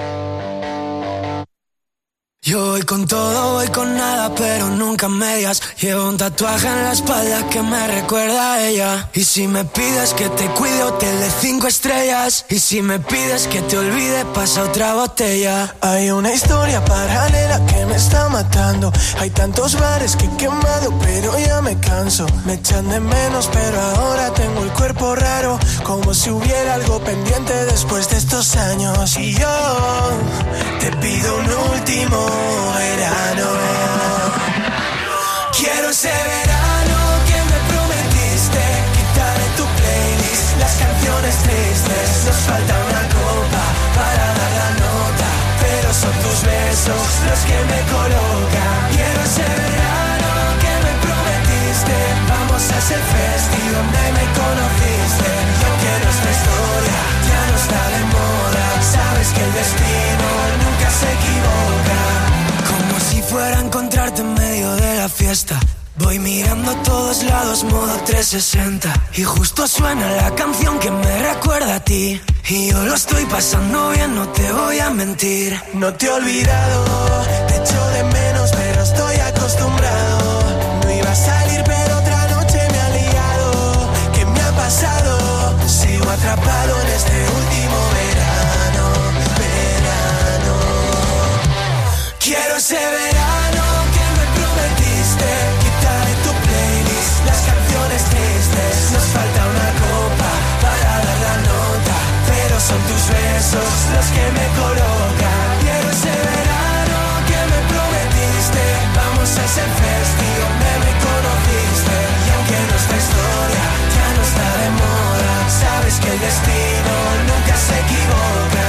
Yo voy con todo, voy con nada, pero nunca medias. Llevo un tatuaje en la espalda que me recuerda a ella. Y si me pides que te cuide, hotel de cinco estrellas. Y si me pides que te olvide, pasa otra botella. Hay una historia paralela que me está matando. Hay tantos bares que he quemado, pero ya me canso. Me echan de menos, pero ahora tengo el cuerpo raro, como si hubiera algo pendiente después de estos años. Y yo te pido un último verano. Quiero ese verano que me prometiste. Quitar de tu playlist las canciones tristes. Nos falta una copa para dar la nota, pero son tus besos los que me colocan. Quiero ese verano que me prometiste. Vamos a ese festival donde me conociste. Y aunque nuestra historia ya no está de moda, sabes que el destino nunca se equivoca. Como si fuera a encontrarte en medio de la fiesta. Voy mirando a todos lados, modo trescientos sesenta. Y justo suena la canción que me recuerda a ti. Y yo lo estoy pasando bien, no te voy a mentir. No te he olvidado, te echo de menos, pero estoy acostumbrado. No iba a salir, pero otra noche me ha liado. ¿Qué me ha pasado? Sigo atrapado en este último verano. Verano. Quiero ese verano que me prometiste. Quita de tu playlist las canciones tristes. Nos falta una copa para dar la nota, pero son tus besos los que me colocan. Quiero ese verano que me prometiste. Vamos a ese festival donde me conociste. Y aunque nuestra historia ya no está de moda, sabes que el destino nunca se equivoca.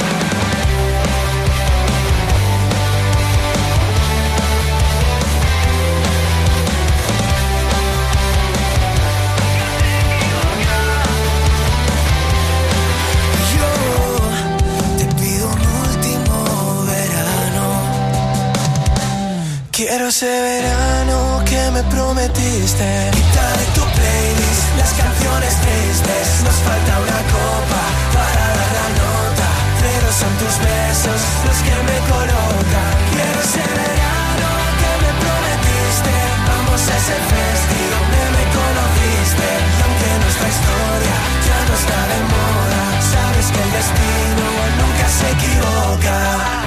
Quiero ese verano que me prometiste. Quita de tu playlist las canciones tristes. Nos falta una copa para dar la nota, pero son tus besos los que me colocan. Quiero ese verano que me prometiste. Vamos a ese festival donde me conociste. Y aunque nuestra historia ya no está de moda, sabes que el destino nunca se equivoca.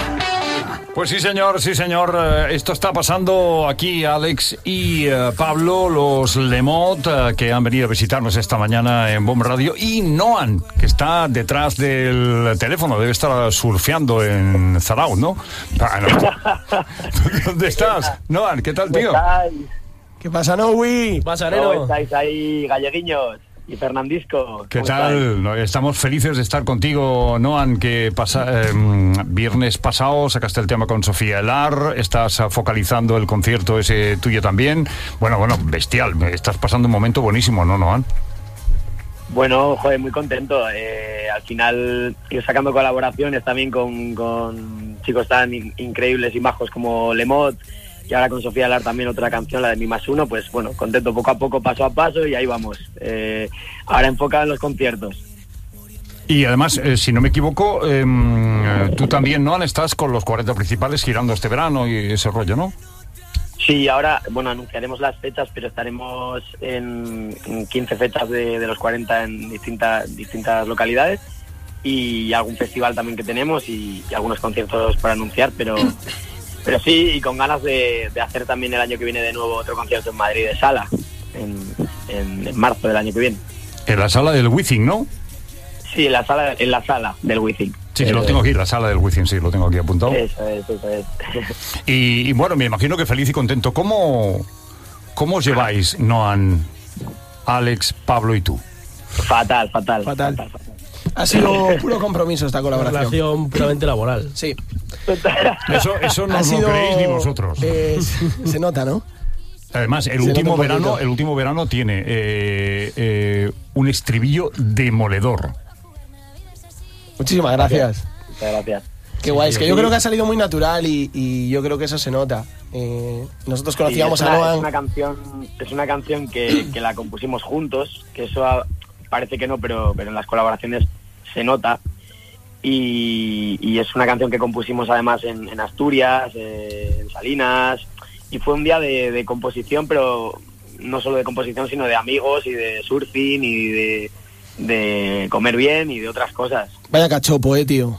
Pues sí, señor, sí, señor. Eh, esto está pasando aquí, Alex y eh, Pablo, los Lemot, eh, que han venido a visitarnos esta mañana en Bomb Radio, y Noan, que está detrás del teléfono, debe estar surfeando en Zarauz, ¿no? Ah, no. ¿Dónde estás? Noan, ¿qué tal, tío? ¿Qué pasa, Nowi? ¿Qué pasa, ¿Cómo Nero? estáis ahí, galleguiños y Fernandisco? ¿Qué ¿Cómo tal? estáis? Estamos felices de estar contigo, Noan, que pasa, eh, viernes pasado sacaste el tema con Sofía Elar, estás focalizando el concierto ese tuyo también. Bueno, bueno, bestial, estás pasando un momento buenísimo, ¿no, Noan? Bueno, joder, muy contento. Eh, al final ir sacando colaboraciones también con, con chicos tan in- increíbles y majos como Lemot, y ahora con Sofía Elar también otra canción, la de Mi Más Uno. Pues bueno, contento poco a poco, paso a paso, y ahí vamos. Eh, ahora enfocado en los conciertos. Y además, eh, si no me equivoco, eh, tú también, Noan, estás con los cuarenta principales girando este verano y ese rollo, ¿no? Sí, ahora, bueno, anunciaremos las fechas, pero estaremos en, en quince fechas de, de los cuarenta en distintas, distintas localidades, y algún festival también que tenemos, y, y algunos conciertos para anunciar, pero pero sí, y con ganas de, de hacer también el año que viene de nuevo otro concierto en Madrid de sala, en, en, en marzo del año que viene. En la sala del Wizzing, ¿no? Sí, en la sala, en la sala del Wizzing. Sí, sí, lo tengo aquí, la sala del Wizzing, sí, lo tengo aquí apuntado. Eso es, eso es. Y, y bueno, me imagino que feliz y contento. ¿Cómo, cómo os lleváis, Noan, Alex, Pablo y tú? Fatal, fatal. Fatal. fatal, fatal. Ha sido puro compromiso esta Una colaboración. relación puramente laboral. Sí. Eso, eso no Ha os lo sido, creéis ni vosotros. eh, se nota, ¿no? Además, el se último nota un verano, poquito. el último verano tiene eh, eh, un estribillo demoledor. Muchísimas gracias. Muchas gracias. Qué guay, es que yo creo que ha salido muy natural y, y yo creo que eso se nota. Eh, nosotros conocíamos sí, es a una, Noan. Es una canción, es una canción que, que la compusimos juntos, que eso ha, parece que no, pero, pero en las colaboraciones se nota. Y, y es una canción que compusimos además en, en Asturias, eh, en Salinas, y fue un día de, de composición, pero no solo de composición, sino de amigos y de surfing y de, de comer bien y de otras cosas. Vaya cachopo, eh, tío.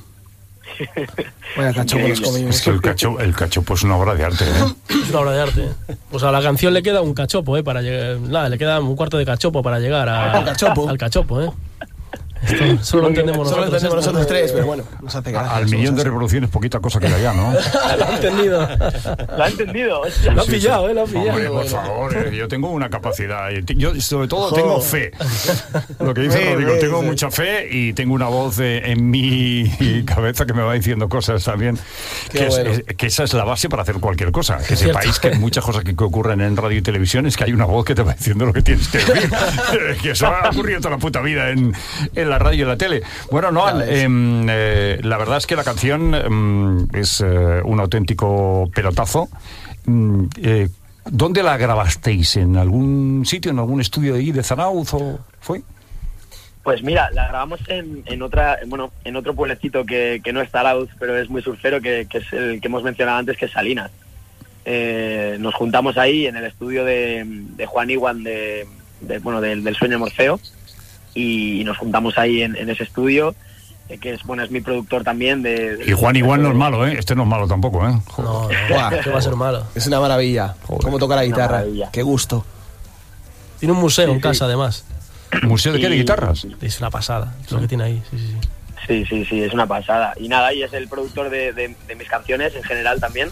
Vaya cachopo nos comimos. Es que el cachopo, el cachopo es una obra de arte, ¿eh? Es una obra de arte. Pues a la canción le queda un cachopo, ¿eh? Para llegar, nada, le queda un cuarto de cachopo para llegar a, al cachopo. Al cachopo, ¿eh? Esto solo lo entendemos Solo nosotros. entendemos nosotros tres, pero bueno, nos hace gracia. Al millón de reproducciones, poquita cosa queda ya, ¿no? Lo ha entendido. Lo ha entendido. Lo ha pillado, ¿eh? Lo ha pillado. Hombre, por favor, eh, yo tengo una capacidad. Yo, sobre todo, tengo fe. Lo que dice Fe, Rodrigo, fe, tengo fe. mucha fe y tengo una voz eh, en mi cabeza que me va diciendo cosas también. Qué Que, es- bueno. es- que esa es la base para hacer cualquier cosa. Que Es cierto. sepáis que muchas cosas que, que ocurren en radio y televisión es que hay una voz que te va diciendo lo que tienes que decir. Que eso ha ocurrido toda la puta vida en, en la radio y en la tele. Bueno, Noan, Ya ves. em, eh, la verdad es que la canción em, es eh, un auténtico pelotazo. Mm, eh, ¿Dónde la grabasteis? ¿En algún sitio, en algún estudio de ahí de Zarauz o fue? Pues mira, la grabamos en, en otra, bueno, en otro pueblecito que, que no es Zarauz, pero es muy surfero, que, que es el que hemos mencionado antes, que es Salinas. Eh, nos juntamos ahí en el estudio de, de Juan Iwan, de, de, bueno, del, del Sueño Morfeo, y nos juntamos ahí en, en ese estudio, eh, que es, bueno, es mi productor también. De, de- Y Juan igual no es malo, ¿eh? Este no es malo tampoco, ¿eh? Joder. No, no, Buah. que va a ser malo. Es una maravilla. Joder. Cómo toca la Una guitarra. maravilla. Qué gusto. Tiene un museo en sí. casa, además. ¿Museo de qué? ¿De Y- guitarras? Es una pasada, es lo que tiene ahí. Sí, sí, sí. Sí, sí, sí, es una pasada. Y nada, y es el productor de, de, de mis canciones en general también.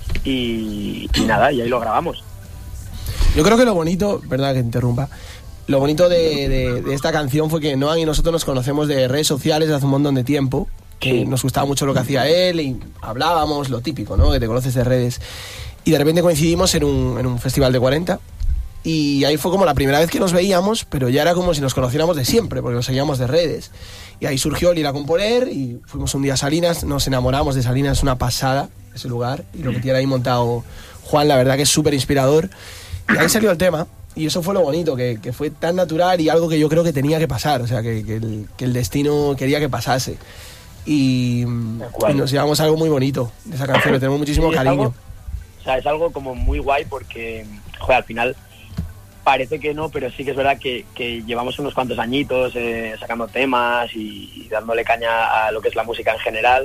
Y, y nada, y ahí lo grabamos. Yo creo que lo bonito, verdad que interrumpa, lo bonito de, de- de esta canción fue que Noan y nosotros nos conocemos de redes sociales de hace un montón de tiempo, que Sí. nos gustaba mucho lo que hacía él y hablábamos, lo típico, ¿no? Que te conoces de redes. Y de repente coincidimos en un, en un festival de cuarenta y ahí fue como la primera vez que nos veíamos, pero ya era como si nos conociéramos de siempre, porque nos seguíamos de redes. Y ahí surgió el ir a componer y fuimos un día a Salinas, nos enamoramos de Salinas, es una pasada ese lugar. Y lo que tiene ahí montado Juan, la verdad que es súper inspirador. Y ahí salió el tema. Y eso fue lo bonito, que, que fue tan natural y algo que yo creo que tenía que pasar, o sea, que, que, el, que el destino quería que pasase. Y, acuerdo. y nos llevamos algo muy bonito de esa canción, le tenemos muchísimo Sí, es cariño. algo- o sea, es algo como muy guay porque, joder, al final parece que no, pero sí que es verdad que, que llevamos unos cuantos añitos eh, sacando temas y, y dándole caña a lo que es la música en general.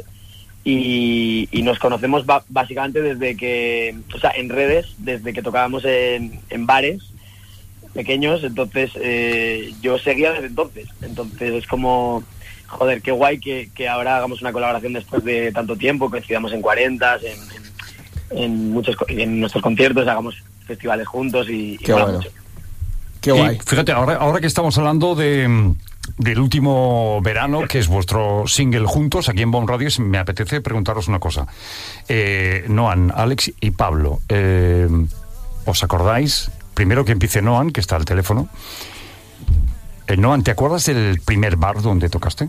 Y, y nos conocemos ba- básicamente desde que, o sea, en redes, desde que tocábamos en, en bares pequeños, entonces eh, yo seguía desde entonces. Entonces es como, joder, qué guay que, que ahora hagamos una colaboración después de tanto tiempo, coincidamos en cuarentas, en, en, en muchos co- en nuestros conciertos, hagamos festivales juntos y, y Qué mola bueno. mucho. Qué Y guay. fíjate, ahora, ahora que estamos hablando de, del último verano, que es vuestro single juntos, aquí en Bomb Radio, me apetece preguntaros una cosa. Eh, Noan, Alex y Pablo, eh, ¿os acordáis? Primero que empiece Noan, que está al teléfono. Eh, Noan, ¿te acuerdas del primer bar donde tocaste?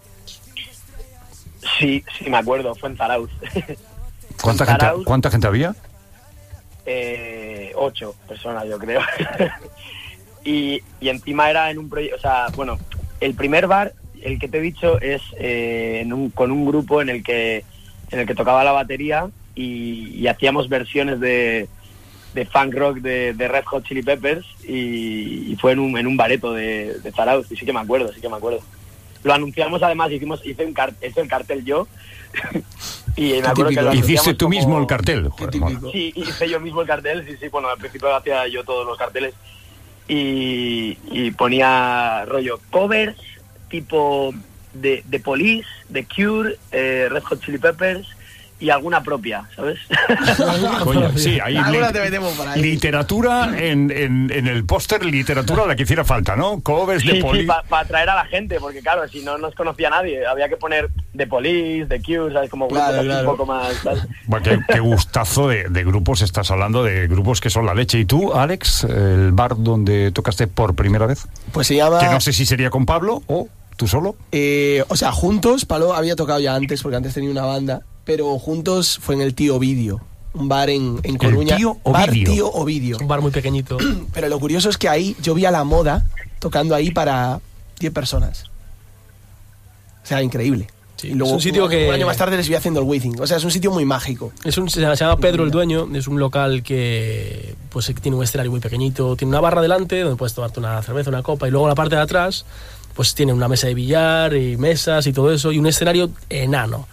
Sí, sí, me acuerdo, fue en Zarauz. ¿Cuánta En gente, Zarauz, ¿cuánta gente había? eh, ocho personas, yo creo. y, y encima era en un proyecto, o sea, bueno, el primer bar, el que te he dicho, es eh, en un, con un grupo en el que en el que tocaba la batería y, y hacíamos versiones de, de funk rock de, de Red Hot Chili Peppers y, y fue en un, en un bareto de, de Zarauz, y sí que me acuerdo, sí que me acuerdo. Lo anunciamos además, hicimos, hice, un car, hice el cartel yo y me acuerdo que lo Hiciste anunciamos tú como- mismo el cartel. Qué Joder, típico. Sí, hice yo mismo el cartel, sí, sí, bueno, al principio hacía yo todos los carteles y, y ponía rollo covers tipo de, de Police, de Cure, eh, Red Hot Chili Peppers y alguna propia, ¿sabes? coño, sí, ahí Alguna li- te metemos por ahí. literatura en, en, en el póster, literatura la que hiciera falta, ¿no? Covers de Sí, poli. sí, para atraer a la gente, porque claro, si no nos conocía nadie, había que poner de Police, de Cure, ¿sabes? Como grupos Claro, así claro. un poco más... ¿sabes? Bueno, qué, qué gustazo de, de grupos estás hablando, de grupos que son la leche. ¿Y tú, Alex, el bar donde tocaste por primera vez? Pues se llama... Que no sé si sería con Pablo o... ¿Tú solo? Eh, o sea, juntos, Palo había tocado ya antes, porque antes tenía una banda, pero juntos fue en el Tío Ovidio, un bar en, en Coruña. ¿El Tío Bar Ovidio? Tío Ovidio. Un bar muy pequeñito. Pero lo curioso es que ahí yo vi a La Moda tocando ahí para diez personas. O sea, increíble. Sí, y luego, es un sitio un, que... un año más tarde les vi haciendo el Withing. O sea, es un sitio muy mágico. Es un, se llama Pedro el Dueño, es un local que pues tiene un escenario muy pequeñito, tiene una barra delante donde puedes tomarte una cerveza, una copa, y luego en la parte de atrás pues tiene una mesa de billar y mesas y todo eso, y un escenario enano.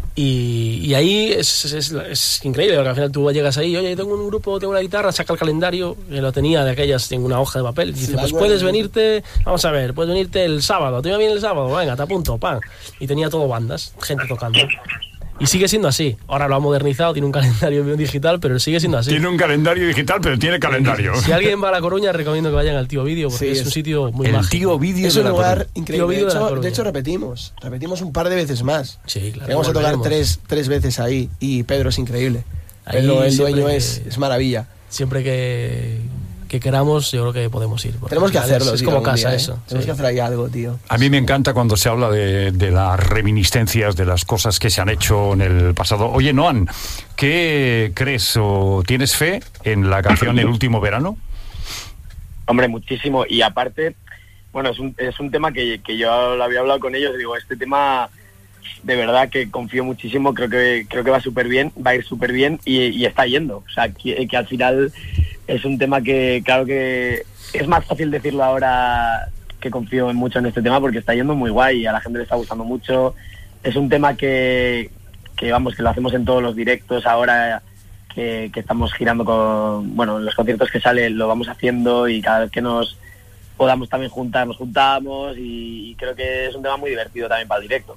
Y, y ahí es, es, es increíble, porque al final tú llegas ahí, oye, tengo un grupo, tengo una guitarra, saca el calendario, que lo tenía de aquellas en una hoja de papel, y dice, Sí, pues algo puedes de- venirte, vamos a ver, puedes venirte el sábado, ¿te va bien el sábado? Venga, te apunto, pan. Y tenía todo bandas, gente tocando. Y sigue siendo así. Ahora lo ha modernizado, tiene un calendario digital, pero sigue siendo así. Tiene un calendario digital, pero tiene calendario. Si alguien va a La Coruña, recomiendo que vayan al Tío Vídeo, porque Sí, es, es- un sitio muy el mágico. Tío Vídeo Es de un La lugar Coruña. increíble. De Tío Vídeo de La hecho, Coruña. de hecho, repetimos. Repetimos un par de veces más. Sí, claro. Vamos a tocar volveremos. tres, tres veces ahí. Y Pedro es increíble. Ahí Pedro, el siempre dueño, que- es, es maravilla. Siempre que, que queramos, yo creo que podemos ir. porque Tenemos que al final hacerlo. Es, es tío, como algún casa día, ¿eh? eso. Tenemos sí. que hacer ahí algo, tío. A mí me encanta cuando se habla de, de las reminiscencias, de las cosas que se han hecho en el pasado. Oye, Noan, ¿qué crees o tienes fe en la canción El Último Verano? Hombre, muchísimo. Y aparte, bueno, es un, es un tema que, que yo lo había hablado con ellos. Digo, este tema, de verdad que confío muchísimo. Creo que creo que va súper bien, va a ir súper bien y, y está yendo. O sea, que, que al final es un tema que, claro que es más fácil decirlo ahora, que confío mucho en este tema, porque está yendo muy guay y a la gente le está gustando mucho. Es un tema que, que vamos, que lo hacemos en todos los directos ahora. Que, que estamos girando con, bueno, en los conciertos que sale lo vamos haciendo, y cada vez que nos podamos también juntar, nos juntamos, y, y creo que es un tema muy divertido también para el directo.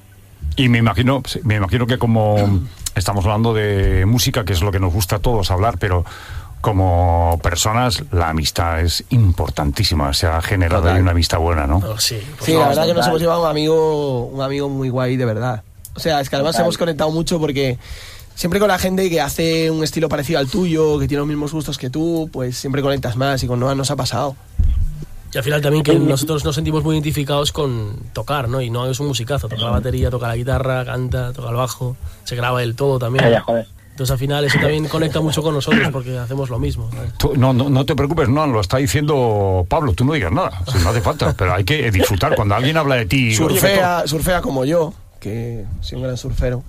Y me imagino, sí, me imagino que como estamos hablando de música, que es lo que nos gusta a todos hablar, pero como personas la amistad es importantísima. Se ha generado Total. ahí una amistad buena, ¿no? Oh, sí, pues Sí, no, la verdad que nos total. hemos llevado un amigo, un amigo muy guay, de verdad. O sea, es que además Total. hemos conectado mucho porque siempre con la gente que hace un estilo parecido al tuyo, que tiene los mismos gustos que tú, pues siempre conectas más, y con Noah nos ha pasado. Y al final también que nosotros nos sentimos muy identificados con tocar, ¿no? Y no es un musicazo, toca la batería, toca la guitarra, canta, toca el bajo, se graba él todo también. Calla, joder. Entonces al final eso también conecta mucho con nosotros porque hacemos lo mismo, ¿sabes? Tú- no, no, no te preocupes, no, lo está diciendo Pablo, tú no digas nada, si no hace falta, pero hay que disfrutar. Cuando alguien habla de ti... oye, que Surfea, surfea como yo, que soy un gran surfero.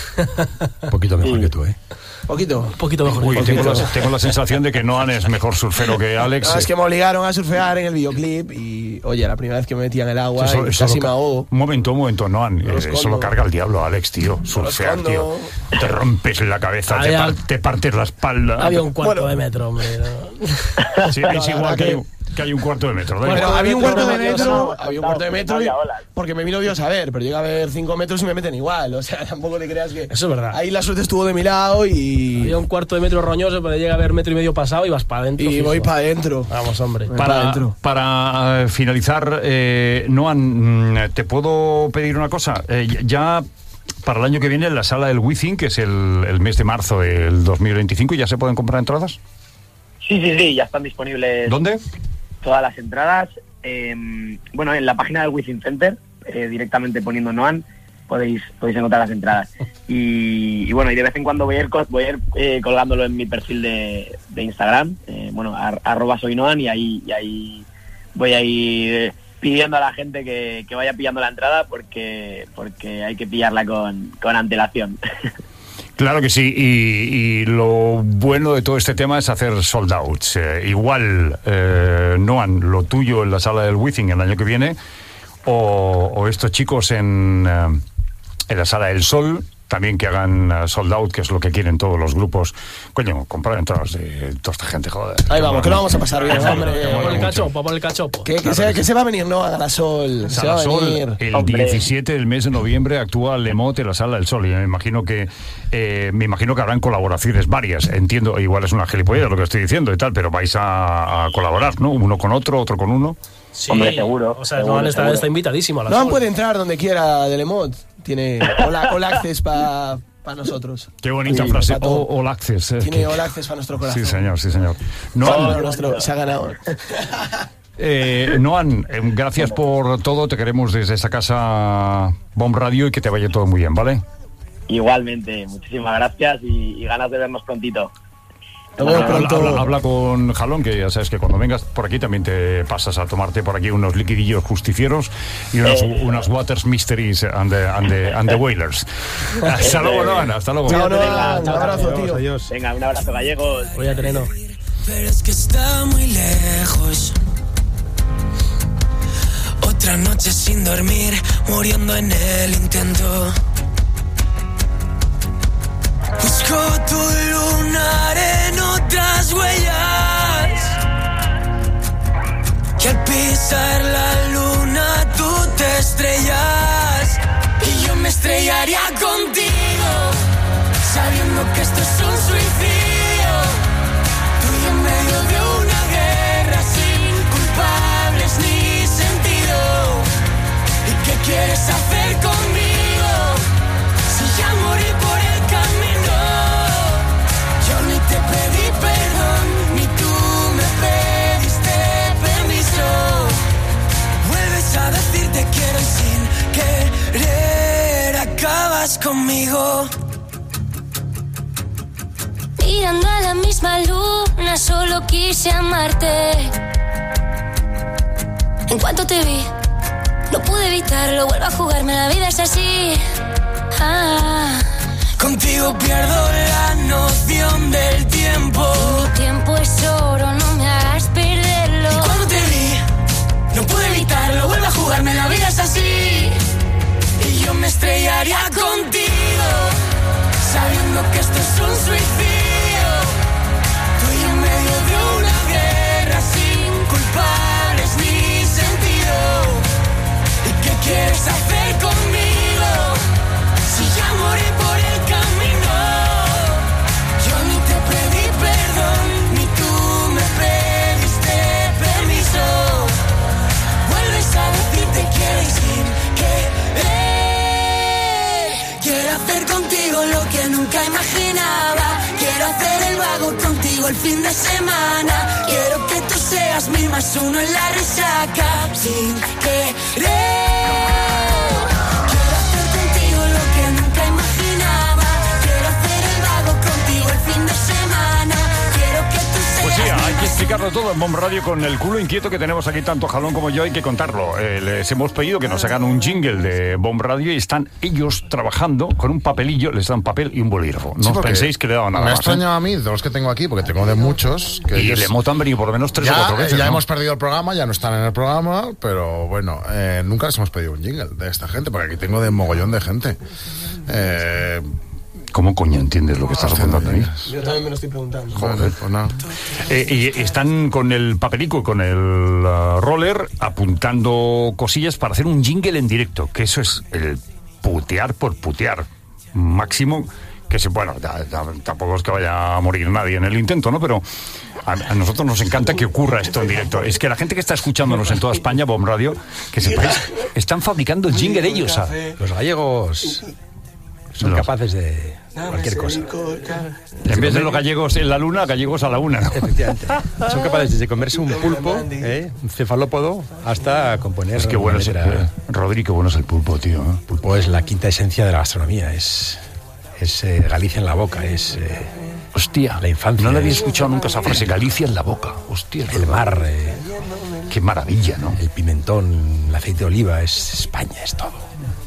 Un poquito mejor que tú, ¿eh? Poquito. Un poquito mejor. Uy, que tengo, nosotros. la, tengo la sensación de que Noan es mejor surfero que Alex. No, es que me obligaron a surfear en el videoclip y, oye, la primera vez que me metía en el agua, Eso- y eso casi lo me ca- ahogo. Un momento, un momento, Noan. lo eh, eso escondo. lo carga el diablo, Alex, tío. Surfear, escondo. tío. Te rompes la cabeza, te, Había- par- te partes la espalda. Había un cuarto Bueno. de metro, hombre. ¿no? Sí, No, es la igual verdad que hay, que- un- que hay un cuarto de metro. da Pero igual. había un cuarto de no, no, metro, no, había un cuarto de no, metro, no y- había olas. porque me vino Dios a ver, pero llega a ver cinco metros y me meten igual. O sea, tampoco te creas que. Eso es verdad. Ahí la suerte estuvo de mi lado y. Había un cuarto de metro roñoso, pero llega a ver metro y medio pasado y vas para adentro. Y fijo. voy para adentro. Vamos, hombre. Voy pa' Para, adentro. para eh, finalizar, eh, Noan, mm, ¿te puedo pedir una cosa? Eh, ya para el año que viene, en la sala del Withing, que es el, el mes de marzo del dos mil veinticinco, ¿ya se pueden comprar entradas? Sí, sí, sí, ya están disponibles ¿Dónde? todas las entradas. Eh, bueno, en la página del Withing Center, eh, directamente poniendo Noan, podéis podéis encontrar las entradas. Y, y bueno, y de vez en cuando voy a ir, co- voy a ir eh, colgándolo en mi perfil de, de Instagram, eh, bueno, ar- arroba soy Noan, y ahí, y ahí voy a ir eh, pidiendo a la gente que, que vaya pillando la entrada, porque porque hay que pillarla con, con antelación. Claro que sí, y, y lo bueno de todo este tema es hacer sold outs. Eh, igual, eh, Noan, lo tuyo en la sala del Withing el año que viene, o, o estos chicos en, eh, en la sala del Sol, también que hagan eh, sold out, que es lo que quieren todos los grupos. Coño, comprar entradas de toda esta gente, joder. Ahí vamos, que lo vamos a pasar bien, hombre. Por el cachopo, por el cachopo. Que, que, se, que se va a venir, ¿no? A la Sol. Se va Sala a Sol, venir. el Hombre. diecisiete del mes de noviembre actúa Lemot en la Sala del Sol, y me imagino que eh, me imagino que habrán colaboraciones varias. Entiendo, igual es una gilipollez lo que estoy diciendo y tal, pero vais a, a colaborar, ¿no? Uno con otro, otro con uno. Sí, Hombre, seguro, O sea, seguro, Noan está, seguro. está invitadísimo a la Noan Sol. puede entrar donde quiera de Lemot. Tiene all, all access para nosotros. Qué bonita Sí, frase. pa' todo. O- All access. eh, Tiene que- all access para nuestro corazón. Sí, señor, sí, señor. Todo Noan, nuestro, se ha ganado. Eh, Noan, eh, gracias por todo. Te queremos desde esta casa Bomb Radio y que te vaya todo muy bien, ¿vale? Igualmente, muchísimas gracias y, y ganas de vernos prontito. Habla, habla, habla con Jalón, que ya sabes que cuando vengas por aquí también te pasas a tomarte por aquí unos liquidillos justicieros y unos, eh, unas Waters Mysteries and the, and the, and the Whalers. Hasta eh, luego, Noan, hasta luego. Chao, Noan, un abrazo, tío. Adiós. Venga, un abrazo, gallegos. Voy a tener. Pero es que está muy lejos. Otra noche sin dormir, muriendo en el intento. Busco tu lunar en otras huellas. Que al pisar la luna tú te estrellas. Y yo me estrellaría contigo, sabiendo que esto es un suicidio. Tú y en medio de una guerra sin culpables ni sentido. ¿Y qué quieres hacer conmigo? Si ya morí por el camino. Yo ni te pedí perdón, ni tú me pediste permiso. Vuelves a decir te quiero y sin querer acabas conmigo. Mirando a la misma luna, solo quise amarte. En cuanto te vi, no pude evitarlo, vuelvo a jugarme, la vida es así. Ah. Contigo pierdo la noción del tiempo. Mi tiempo es oro, no me hagas perderlo. Y cuando te vi, no pude evitarlo, vuelvo a jugarme, la vida es así. Y yo me estrellaría contigo, sabiendo que esto es un suicidio. Tú y en medio de una guerra sin culpables ni sentido. ¿Y qué quieres hacer conmigo? Si ya morí por el camino. Yo ni te pedí perdón, ni tú me pediste permiso. Vuelves a decir te quiero y sin querer. Quiero hacer contigo lo que nunca imaginaba. Quiero hacer el vago contigo el fin de semana. Quiero que tú seas mi más uno en la resaca. Sin querer. Pues sí, hay que explicarlo todo en Bomb Radio con el culo inquieto que tenemos aquí, tanto Jalón como yo, hay que contarlo. Eh, les hemos pedido que nos hagan un jingle de Bomb Radio y están ellos trabajando con un papelillo, les dan papel y un bolígrafo. No Sí, os penséis que le daban nada me más. Me extraña ¿eh? a mí, de los que tengo aquí, porque tengo de muchos. Que y ellos... le hemos han venido por lo menos tres ya, o cuatro veces. Ya ¿no? hemos perdido el programa, ya no están en el programa, pero bueno, eh, nunca les hemos pedido un jingle de esta gente, porque aquí tengo de mogollón de gente. Eh... ¿Cómo coño entiendes lo que estás contando ahí? Yo también me lo estoy preguntando. Joder, pues nada. Eh, y están con el papelico y con el uh, roller apuntando cosillas para hacer un jingle en directo, que eso es el putear por putear máximo, que se, bueno, da, da, tampoco es que vaya a morir nadie en el intento, ¿no? Pero a, a nosotros nos encanta que ocurra esto en directo. Es que la gente que está escuchándonos en toda España, Bomb Radio, que sepáis, están fabricando el jingle ellos. A... Los gallegos son los... capaces de cualquier cosa. En vez de los gallegos en la luna, gallegos a la una, ¿no? Efectivamente. Son capaces desde comerse un pulpo, ¿eh? un cefalópodo, hasta componer. Es que bueno es el, eh, Rodri, qué bueno es el pulpo, tío. El pulpo es la quinta esencia de la gastronomía. Es, es eh, Galicia en la boca. Es eh, hostia, la infancia. No le había escuchado nunca esa frase, Galicia en la boca. Hostia, el mar. Eh, qué maravilla, ¿no? El pimentón, el aceite de oliva, es España, es todo.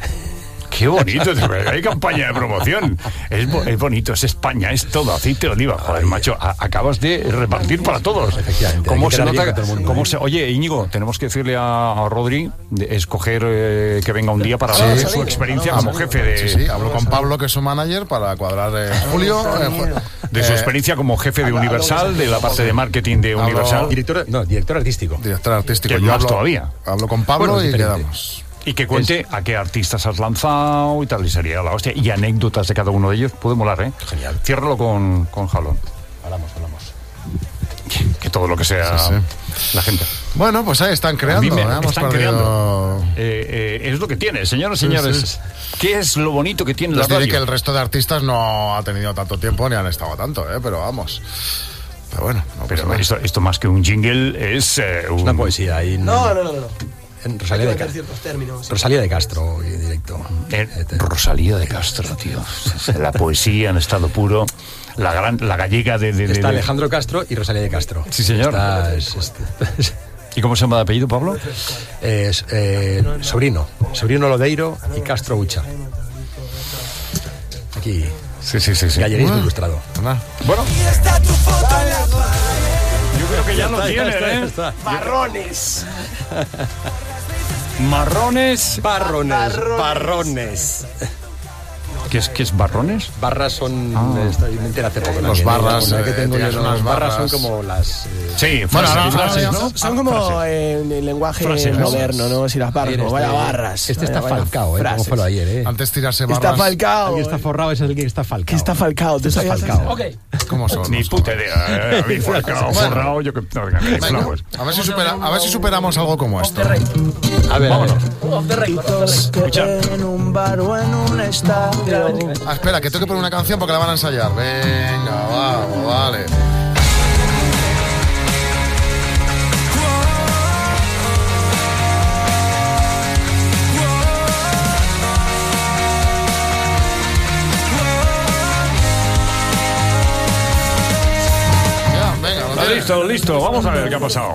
Qué bonito, de verdad, hay campaña de promoción. Es, bo- es bonito, es España, es todo, aceite de oliva. Joder, macho, a- acabas de repartir para todos. Efectivamente. ¿Cómo se nota? Todo el mundo, Cómo ¿eh? se, oye, Íñigo, tenemos que decirle a, a Rodri de escoger eh, que venga un día para Sí. hablar de su experiencia como jefe de... Sí, sí, hablo con Pablo, que es su manager, para cuadrar eh, Julio. Eh, ju- De su eh, experiencia como jefe de Universal, de la parte de marketing de Hablo- Universal. Director, no, director artístico. Director artístico. Que Yo más hablo, todavía. Hablo con Pablo Bueno, es y diferente. quedamos. Y que cuente a qué artistas has lanzado y tal, y sería la hostia. Y anécdotas de cada uno de ellos, puede molar, ¿eh? Genial. Ciérralo con, con Jalón. Hablamos, hablamos. Que, que todo lo que sea Sí, la gente. Bueno, pues ahí están creando. A mí me- ¿eh? Hemos están perdido... creando. Eh, eh, es lo que tiene, señoras y Sí, señores. sí. ¿Qué es lo bonito que tiene la Les diré radio? que el resto de artistas no ha tenido tanto tiempo ni han estado tanto, ¿eh? Pero vamos. Pero bueno, no Pero pasa esto, esto más que un jingle es eh, un... Una poesía ahí. No, no, no, no. En Rosalía, Hay de que meter ciertos términos. Rosalía de Castro, en directo. Eh, Rosalía de Castro, tío. La poesía en estado puro. La gran, la gallega de... de, de Está de... Alejandro Castro y Rosalía de Castro. Sí, señor. Está, es, es, ¿Y cómo se llama de apellido, Pablo? Es, eh, sobrino. Sobrino Lodeiro y Castro Ucha. Aquí. Sí, sí, sí. sí. Galleguismo ilustrado. Bueno. Yo creo que ya lo tienen, ¿eh? Marrones. Marrones. Barrones. Barrones. ¿Qué es, qué es barrones? Barras son... Ah. Estoy, me enteré hace poco. Los también, barras, ¿eh? La que eh, tengo yo, tías, no, unas las barras barras. son como las... Eh, Sí, Bueno, frases, ahora- frases, ahora- ¿no? Son como en el lenguaje Frases, moderno, ¿no? Si las barras, Este- como vaya barras. Este está vaya falcao, ¿eh? frases. ¿Cómo fue lo ayer, eh? Antes tirarse barras. Está falcao. El que está forrado es el que está falcao. Que está falcao. ¿Tú Está sabías falcao. eso? Ok. ¿Cómo son? Ni los puta jóvenes? idea. Eh, a mí forrado, forrado, yo que... No, venga, Venga, clavos. a ver si supera- a ver si superamos algo como esto. A ver, a ver. Off the record, off the record. Escucha. En un bar o en un estadio. Ah, espera, que tengo que poner una canción porque la van a ensayar. Venga, vamos, vale. Ya, venga, lo Está tienes. listo, listo. Vamos a ver qué ha pasado.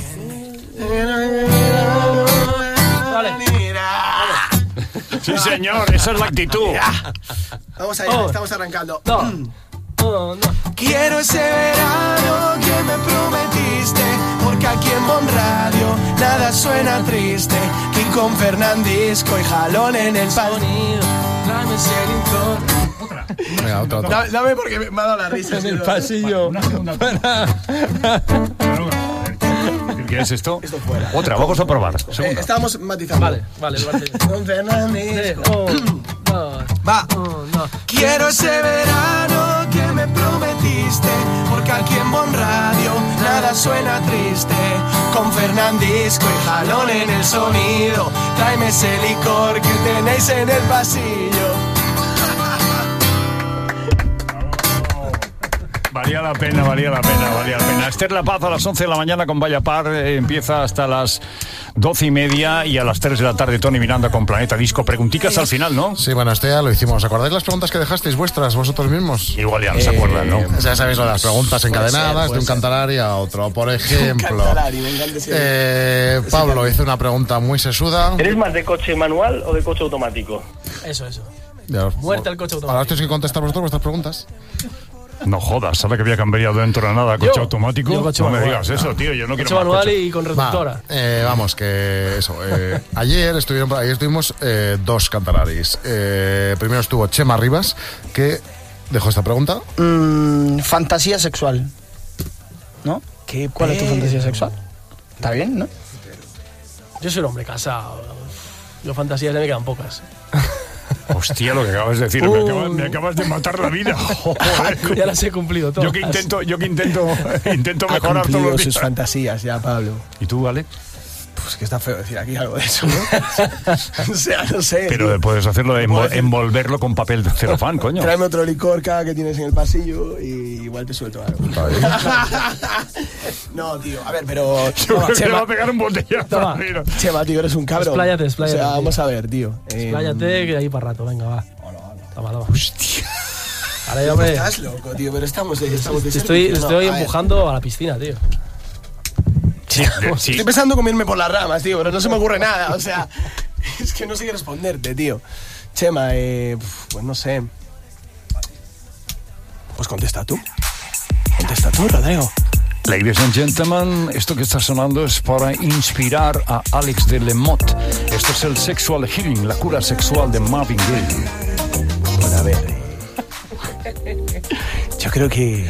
Sí, señor, esa es la actitud. Vamos allá, Oh. estamos arrancando. No. No, no. Quiero ese verano que me prometiste, porque aquí en Bon Radio nada suena triste. Que con Fernandisco y jalón en el sonido. Tráeme ese licor. Venga, otra, otra. Da- Dame porque me me ha dado la risa. En el pasillo. Una segunda. ¿Qué es esto? Esto fuera. Otra, vamos a probar. Eh, Segunda. estábamos matizando. Vale, vale, vale. Con Fernandisco. Un, dos, Va. un, dos. Quiero ese verano que me prometiste, porque aquí en Bon Radio nada suena triste. Con Fernandisco y jalón en el sonido, tráeme ese licor que tenéis en el pasillo. Valía la pena, valía la pena, valía la pena. Esther La Paz a las once de la mañana con Vaya Par, eh, empieza hasta las doce y media y a las tres de la tarde Tony Miranda con Planeta Disco. Pregunticas al final, ¿no? Sí, bueno, esto ya lo hicimos. ¿Os acordáis las preguntas que dejasteis vuestras vosotros mismos? Igual ya no se acuerdan, ¿no? Ya sabéis lo de las preguntas Puede encadenadas ser, puede de un ser. cantalari a otro. Por ejemplo, Cantalari, me encanta ese- eh, Pablo hizo una pregunta muy sesuda. ¿Eres más de coche manual o de coche automático? Eso, eso. Ya os- Muerte al coche automático. Ahora os tenéis que contestar vosotros vuestras preguntas. No jodas, ahora que había cambiado dentro de nada coche Yo. automático. Yo coche no me manual. digas eso, tío. Yo no quiero Coche más manual coche. y con Va, reductora. eh, vamos, que eso. eh, ayer estuvieron por- ayer estuvimos eh, dos cantalaris. Eh, primero estuvo Chema Rivas, que dejó esta pregunta. Mm, fantasía sexual. ¿No? ¿Qué ¿Cuál es tu pedo? fantasía sexual? Está bien, ¿no? Yo soy un hombre casado. Yo fantasías ya me quedan pocas. Hostia, lo que acabas de decir. Uh. Me, acabas, me acabas de matar la vida. Joder. Ya las he cumplido todas. Yo que intento, yo que intento, intento Ha mejorar todos cumplido los sus días. fantasías ya, Pablo. ¿Y tú, vale? Pues que está feo decir aquí algo de eso, ¿no? O sea, no sé. Pero tío. puedes hacerlo de Puedo envol- decir- envolverlo con papel de celofán, coño. Tráeme otro licor cada que tienes en el pasillo y igual te suelto algo. No, tío, a ver, pero... Yo Toma, creo que le Chema, va a pegar un botellazo. Toma. Mira. Chema, tío, eres un cabrón. Expláyate, expláyate, O sea, tío. vamos a ver, tío. Eh, Expláyate que de ahí para rato, venga, va. Toma, toma. Hostia. Ahora ya, hombre. Estás loco, tío, pero estamos, estamos de Te estoy, servicio, te ¿no? estoy A ver. empujando a la piscina, tío. Sí, sí. Estoy pensando comerme por las ramas, tío, pero no se me ocurre nada. O sea, es que no sé qué responderte, tío. Chema, eh, pues no sé. Pues contesta tú. Contesta tú, Rodrigo. Ladies and gentlemen, esto que está sonando es para inspirar a Alex de Lemot. Esto es el Sexual Healing, la cura sexual de Marvin Gaye. Bueno, a ver. eh, Yo creo que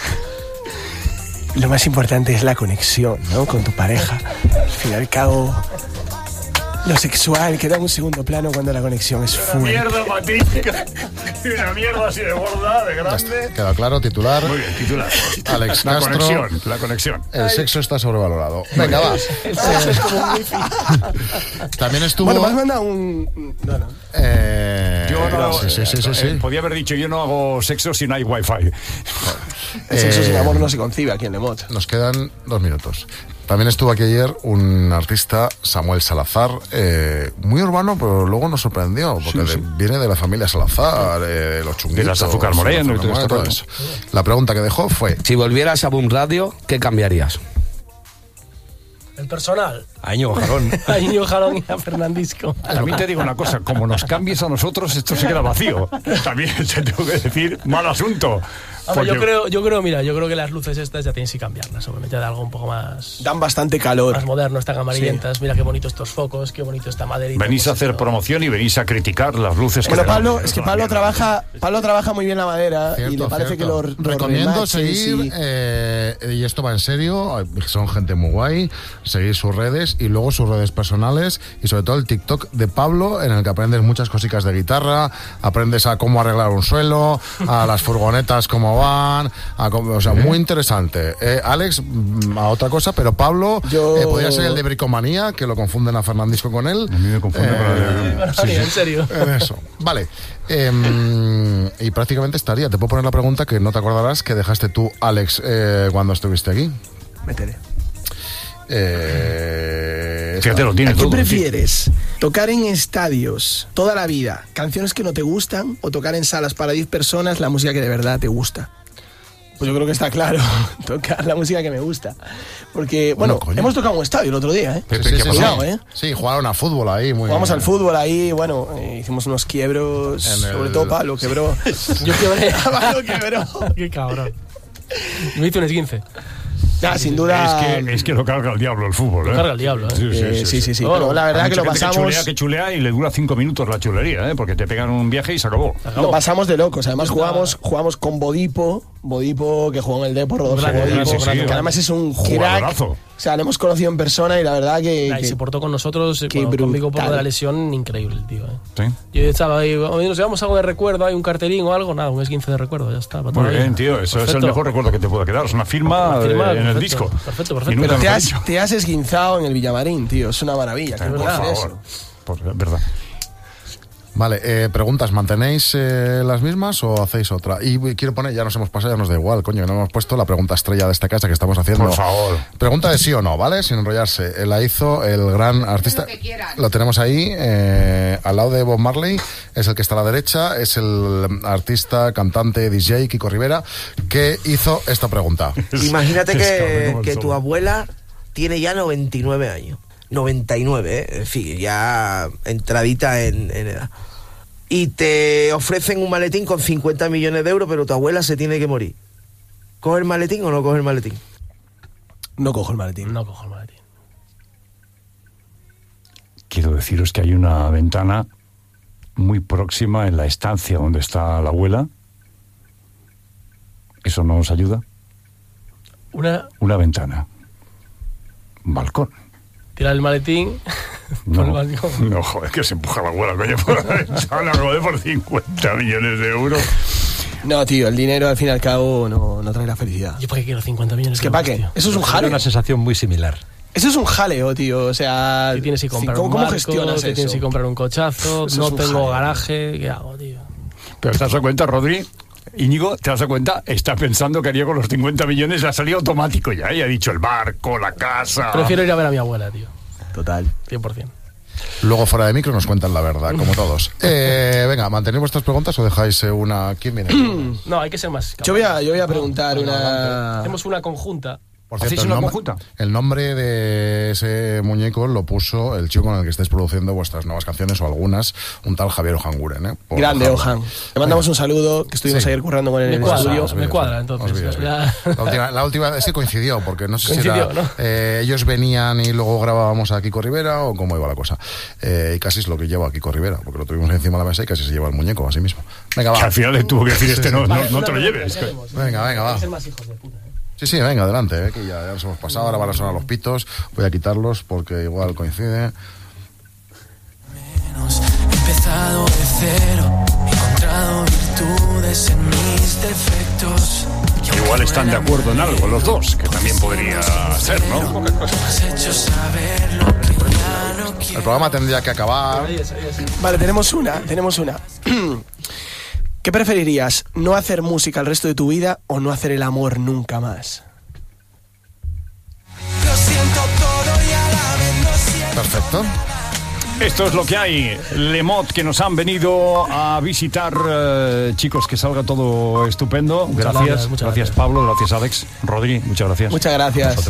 lo más importante es la conexión, ¿no? Con tu pareja. Al fin y al cabo, lo sexual queda en un segundo plano cuando la conexión es full. Mierda, patica. Una mierda así de gorda, de grande. Queda claro, titular. Muy bien, titular. Alex La Castro. conexión, la conexión. El sexo está sobrevalorado. Venga, va. Eso es como un wifi. También estuvo. Bueno, me has mandado un... No, no. eh, Yo luego, sí, sí, sí, sí, sí. Eh, podía haber dicho, yo no hago sexo si no hay wifi. El sexo Eh, sin amor no se concibe aquí en Lemot. Nos quedan dos minutos. También estuvo aquí ayer un artista, Samuel Salazar, eh, muy urbano, pero luego nos sorprendió, porque Sí, sí. de- viene de la familia Salazar, eh, los chunguitos. De las Azúcar Moreno y todo esto, todo eso. La pregunta que dejó fue... Si volvieras a Boom Radio, ¿qué cambiarías? El personal. A Íñigo Jalón. A Íñigo Jalón y a Fernandisco. También te digo una cosa, como nos cambies a nosotros, esto se queda vacío. También te tengo que decir, mal asunto. Hombre, yo Porque- creo, yo creo, mira, yo creo que las luces estas ya tienes que cambiarlas, obviamente de algo un poco más, Dan bastante calor. más moderno, están amarillentas. Mira qué bonito estos focos, qué bonito esta maderita. Venís a hacer promoción y venís a criticar las luces que Bueno, tenemos. Pablo, es que Pablo trabaja, Pablo trabaja muy bien la madera y Cierto, le parece cierto. que lo, lo recomiendo remaches seguir y- eh, y esto va en serio, son gente muy guay, seguir sus redes y luego sus redes personales y sobre todo el TikTok de Pablo, en el que aprendes muchas cositas de guitarra, aprendes a cómo arreglar un suelo, a las furgonetas cómo van, a cómo- o sea, muy interesante. Eh, Alex, mm, a otra cosa, pero Pablo Yo- eh, podría ser el de Bricomanía, que lo confunden a Fernandisco con él. A mí me confunde con el de- Sí, en serio. En eso. Vale. Em, y prácticamente estaría. Te puedo poner la pregunta que no te acordarás que dejaste tú, Alex, eh, cuando estuviste aquí. Métele. Eh, Fíjate, lo tiene ¿A qué todo. prefieres? ¿Tocar en estadios toda la vida canciones que no te gustan o tocar en salas para diez personas la música que de verdad te gusta? Pues yo creo que está claro, tocar la música que me gusta. Porque, bueno, Bueno, coño. hemos tocado un estadio el otro día, ¿eh? Pepe, Sí, sí, ¿qué sí, ha sí. pasado? Cuidado, ¿eh? Sí, jugaron a fútbol ahí. Muy Jugamos al fútbol ahí, bueno, eh, hicimos unos quiebros, En el- sobre todo Pablo quebró. Yo quebré. Pablo quebró. Qué cabrón. Me hice un esguince. Nah, sin duda. Es que, es que lo carga el diablo el fútbol, ¿eh? Lo carga el diablo, ¿eh? Eh, sí, sí, sí. Bueno, Pero la verdad Hay que lo mucha gente pasamos. Que chulea, que chulea y le dura cinco minutos la chulería, ¿eh? Porque te pegan un viaje y se acabó. Lo pasamos de locos. Además jugamos, jugamos con Bodipo, Bodipo que jugó en el Depor, Rodolfo Grande, Bodipo, sí, sí, sí. que además es un crack. Jugadorazo. O sea, lo hemos conocido en persona y la verdad que, Nah, y que- se portó con nosotros, eh, qué bueno, conmigo por brutal. de la lesión, increíble el tío. ¿eh? Sí. Yo estaba ahí, oye, nos llevamos algo de recuerdo, hay un cartelín o algo, nada, un esguince de recuerdo, ya está. para toda Muy la bien, vida. tío. Eso es el Perfecto. mejor recuerdo que te pueda quedar. Es una firma, Una firma, eh, en el perfecto, disco. perfecto, perfecto. Y nunca Pero te mejor has, dicho. te has esguinzado en el Villamarín, tío. Es una maravilla. qué Por verdad favor. eso. Por verdad. Vale, eh, preguntas, ¿mantenéis eh, las mismas o hacéis otra? Y quiero poner, ya nos hemos pasado, ya nos da igual, coño, no hemos puesto la pregunta estrella de esta casa que estamos haciendo. Por favor. Pregunta de sí o no, ¿vale? Sin enrollarse. Eh, La hizo el gran artista. Lo tenemos ahí, eh, al lado de Bob Marley, es el que está a la derecha, es el artista, cantante, D J, Kiko Rivera, que hizo esta pregunta. Imagínate es que, cabrón como el que sol. tu abuela tiene ya noventa y nueve años. noventa y nueve, ¿eh? En fin, ya entradita en, en edad. Y te ofrecen un maletín con cincuenta millones de euros, pero tu abuela se tiene que morir. ¿Coge el maletín o no coge el maletín? No cojo el maletín. No cojo el maletín. Quiero deciros que hay una ventana muy próxima en la estancia donde está la abuela. ¿Eso no os ayuda? Una, Una ventana. Un balcón. tirar el maletín por el No, balcón. no, joder, que se empuja la abuela, coño, por la ventana, joder, por cincuenta millones de euros. No, tío, el dinero al fin y al cabo no, no trae la felicidad. Yo para qué quiero cincuenta millones Es que de ¿para euros, qué? tío? Eso es un Era jaleo. una sensación muy similar. Eso es un jaleo, tío. O sea, Que tienes que comprar ¿cómo, un cómo barco, gestionas que eso? tienes que comprar un cochazo, Eso no es un tengo jaleo. garaje, ¿qué hago, tío? Pero ¿te has dado cuenta, Rodri? Íñigo, ¿te has dado cuenta? Está pensando que haría con los cincuenta millones, le ha salido automático ya, y ha dicho el barco, la casa... Prefiero ir a ver a mi abuela, tío. Total. cien por ciento. Luego fuera de micro nos cuentan la verdad, como todos. Eh, venga, ¿mantenéis vuestras preguntas o dejáis eh, una... ¿Quién viene? No, hay que ser más. Yo voy a, yo voy a preguntar una... Hacemos una conjunta. Por ¿Hacéis cierto, el una nombre, conjunta? el nombre de ese muñeco lo puso el chico con el que estáis produciendo vuestras nuevas canciones o algunas, un tal Javier Ojanguren. ¿eh? Por Grande, dejarlo. Ojan. Le mandamos un saludo, que estuvimos Sí. ayer currando con él Me en el cuadra, estudio. Os me vídeos, cuadra, os entonces. vídeos, Ya- La última, la última es que coincidió, porque no sé si Coincidió, era, ¿no? eh, ellos venían y luego grabábamos a Kiko Rivera o cómo iba la cosa. Eh, y casi es lo que lleva a Kiko Rivera, porque lo tuvimos encima de la mesa y casi se lleva el muñeco a sí mismo. Venga, Que va. al final le tuvo que decir este no, no, Vale, no una te lo pregunta, lleves. ¿qué hacemos? Venga, venga, va. Hay que ser más hijos de puta, ¿eh? Sí, sí, venga, adelante, eh, que ya, ya nos hemos pasado, ahora van a sonar los pitos, voy a quitarlos porque igual coincide. He empezado de cero, he encontrado virtudes en mis defectos. Igual están de acuerdo en algo los dos, que también podría ser, ¿no? Has hecho saber lo que ya no quiero. El programa tendría que acabar. Vale, tenemos una, tenemos una. ¿Qué preferirías? ¿No hacer música el resto de tu vida o no hacer el amor nunca más? Lo siento todo y a la vez no siento. Perfecto. Esto es lo que hay. Lemot, que nos han venido a visitar. Eh, chicos, que salga todo estupendo. Muchas Gracias. gracias, muchas gracias, gracias. Pablo. Gracias, Alex. Rodri, muchas gracias. Muchas gracias.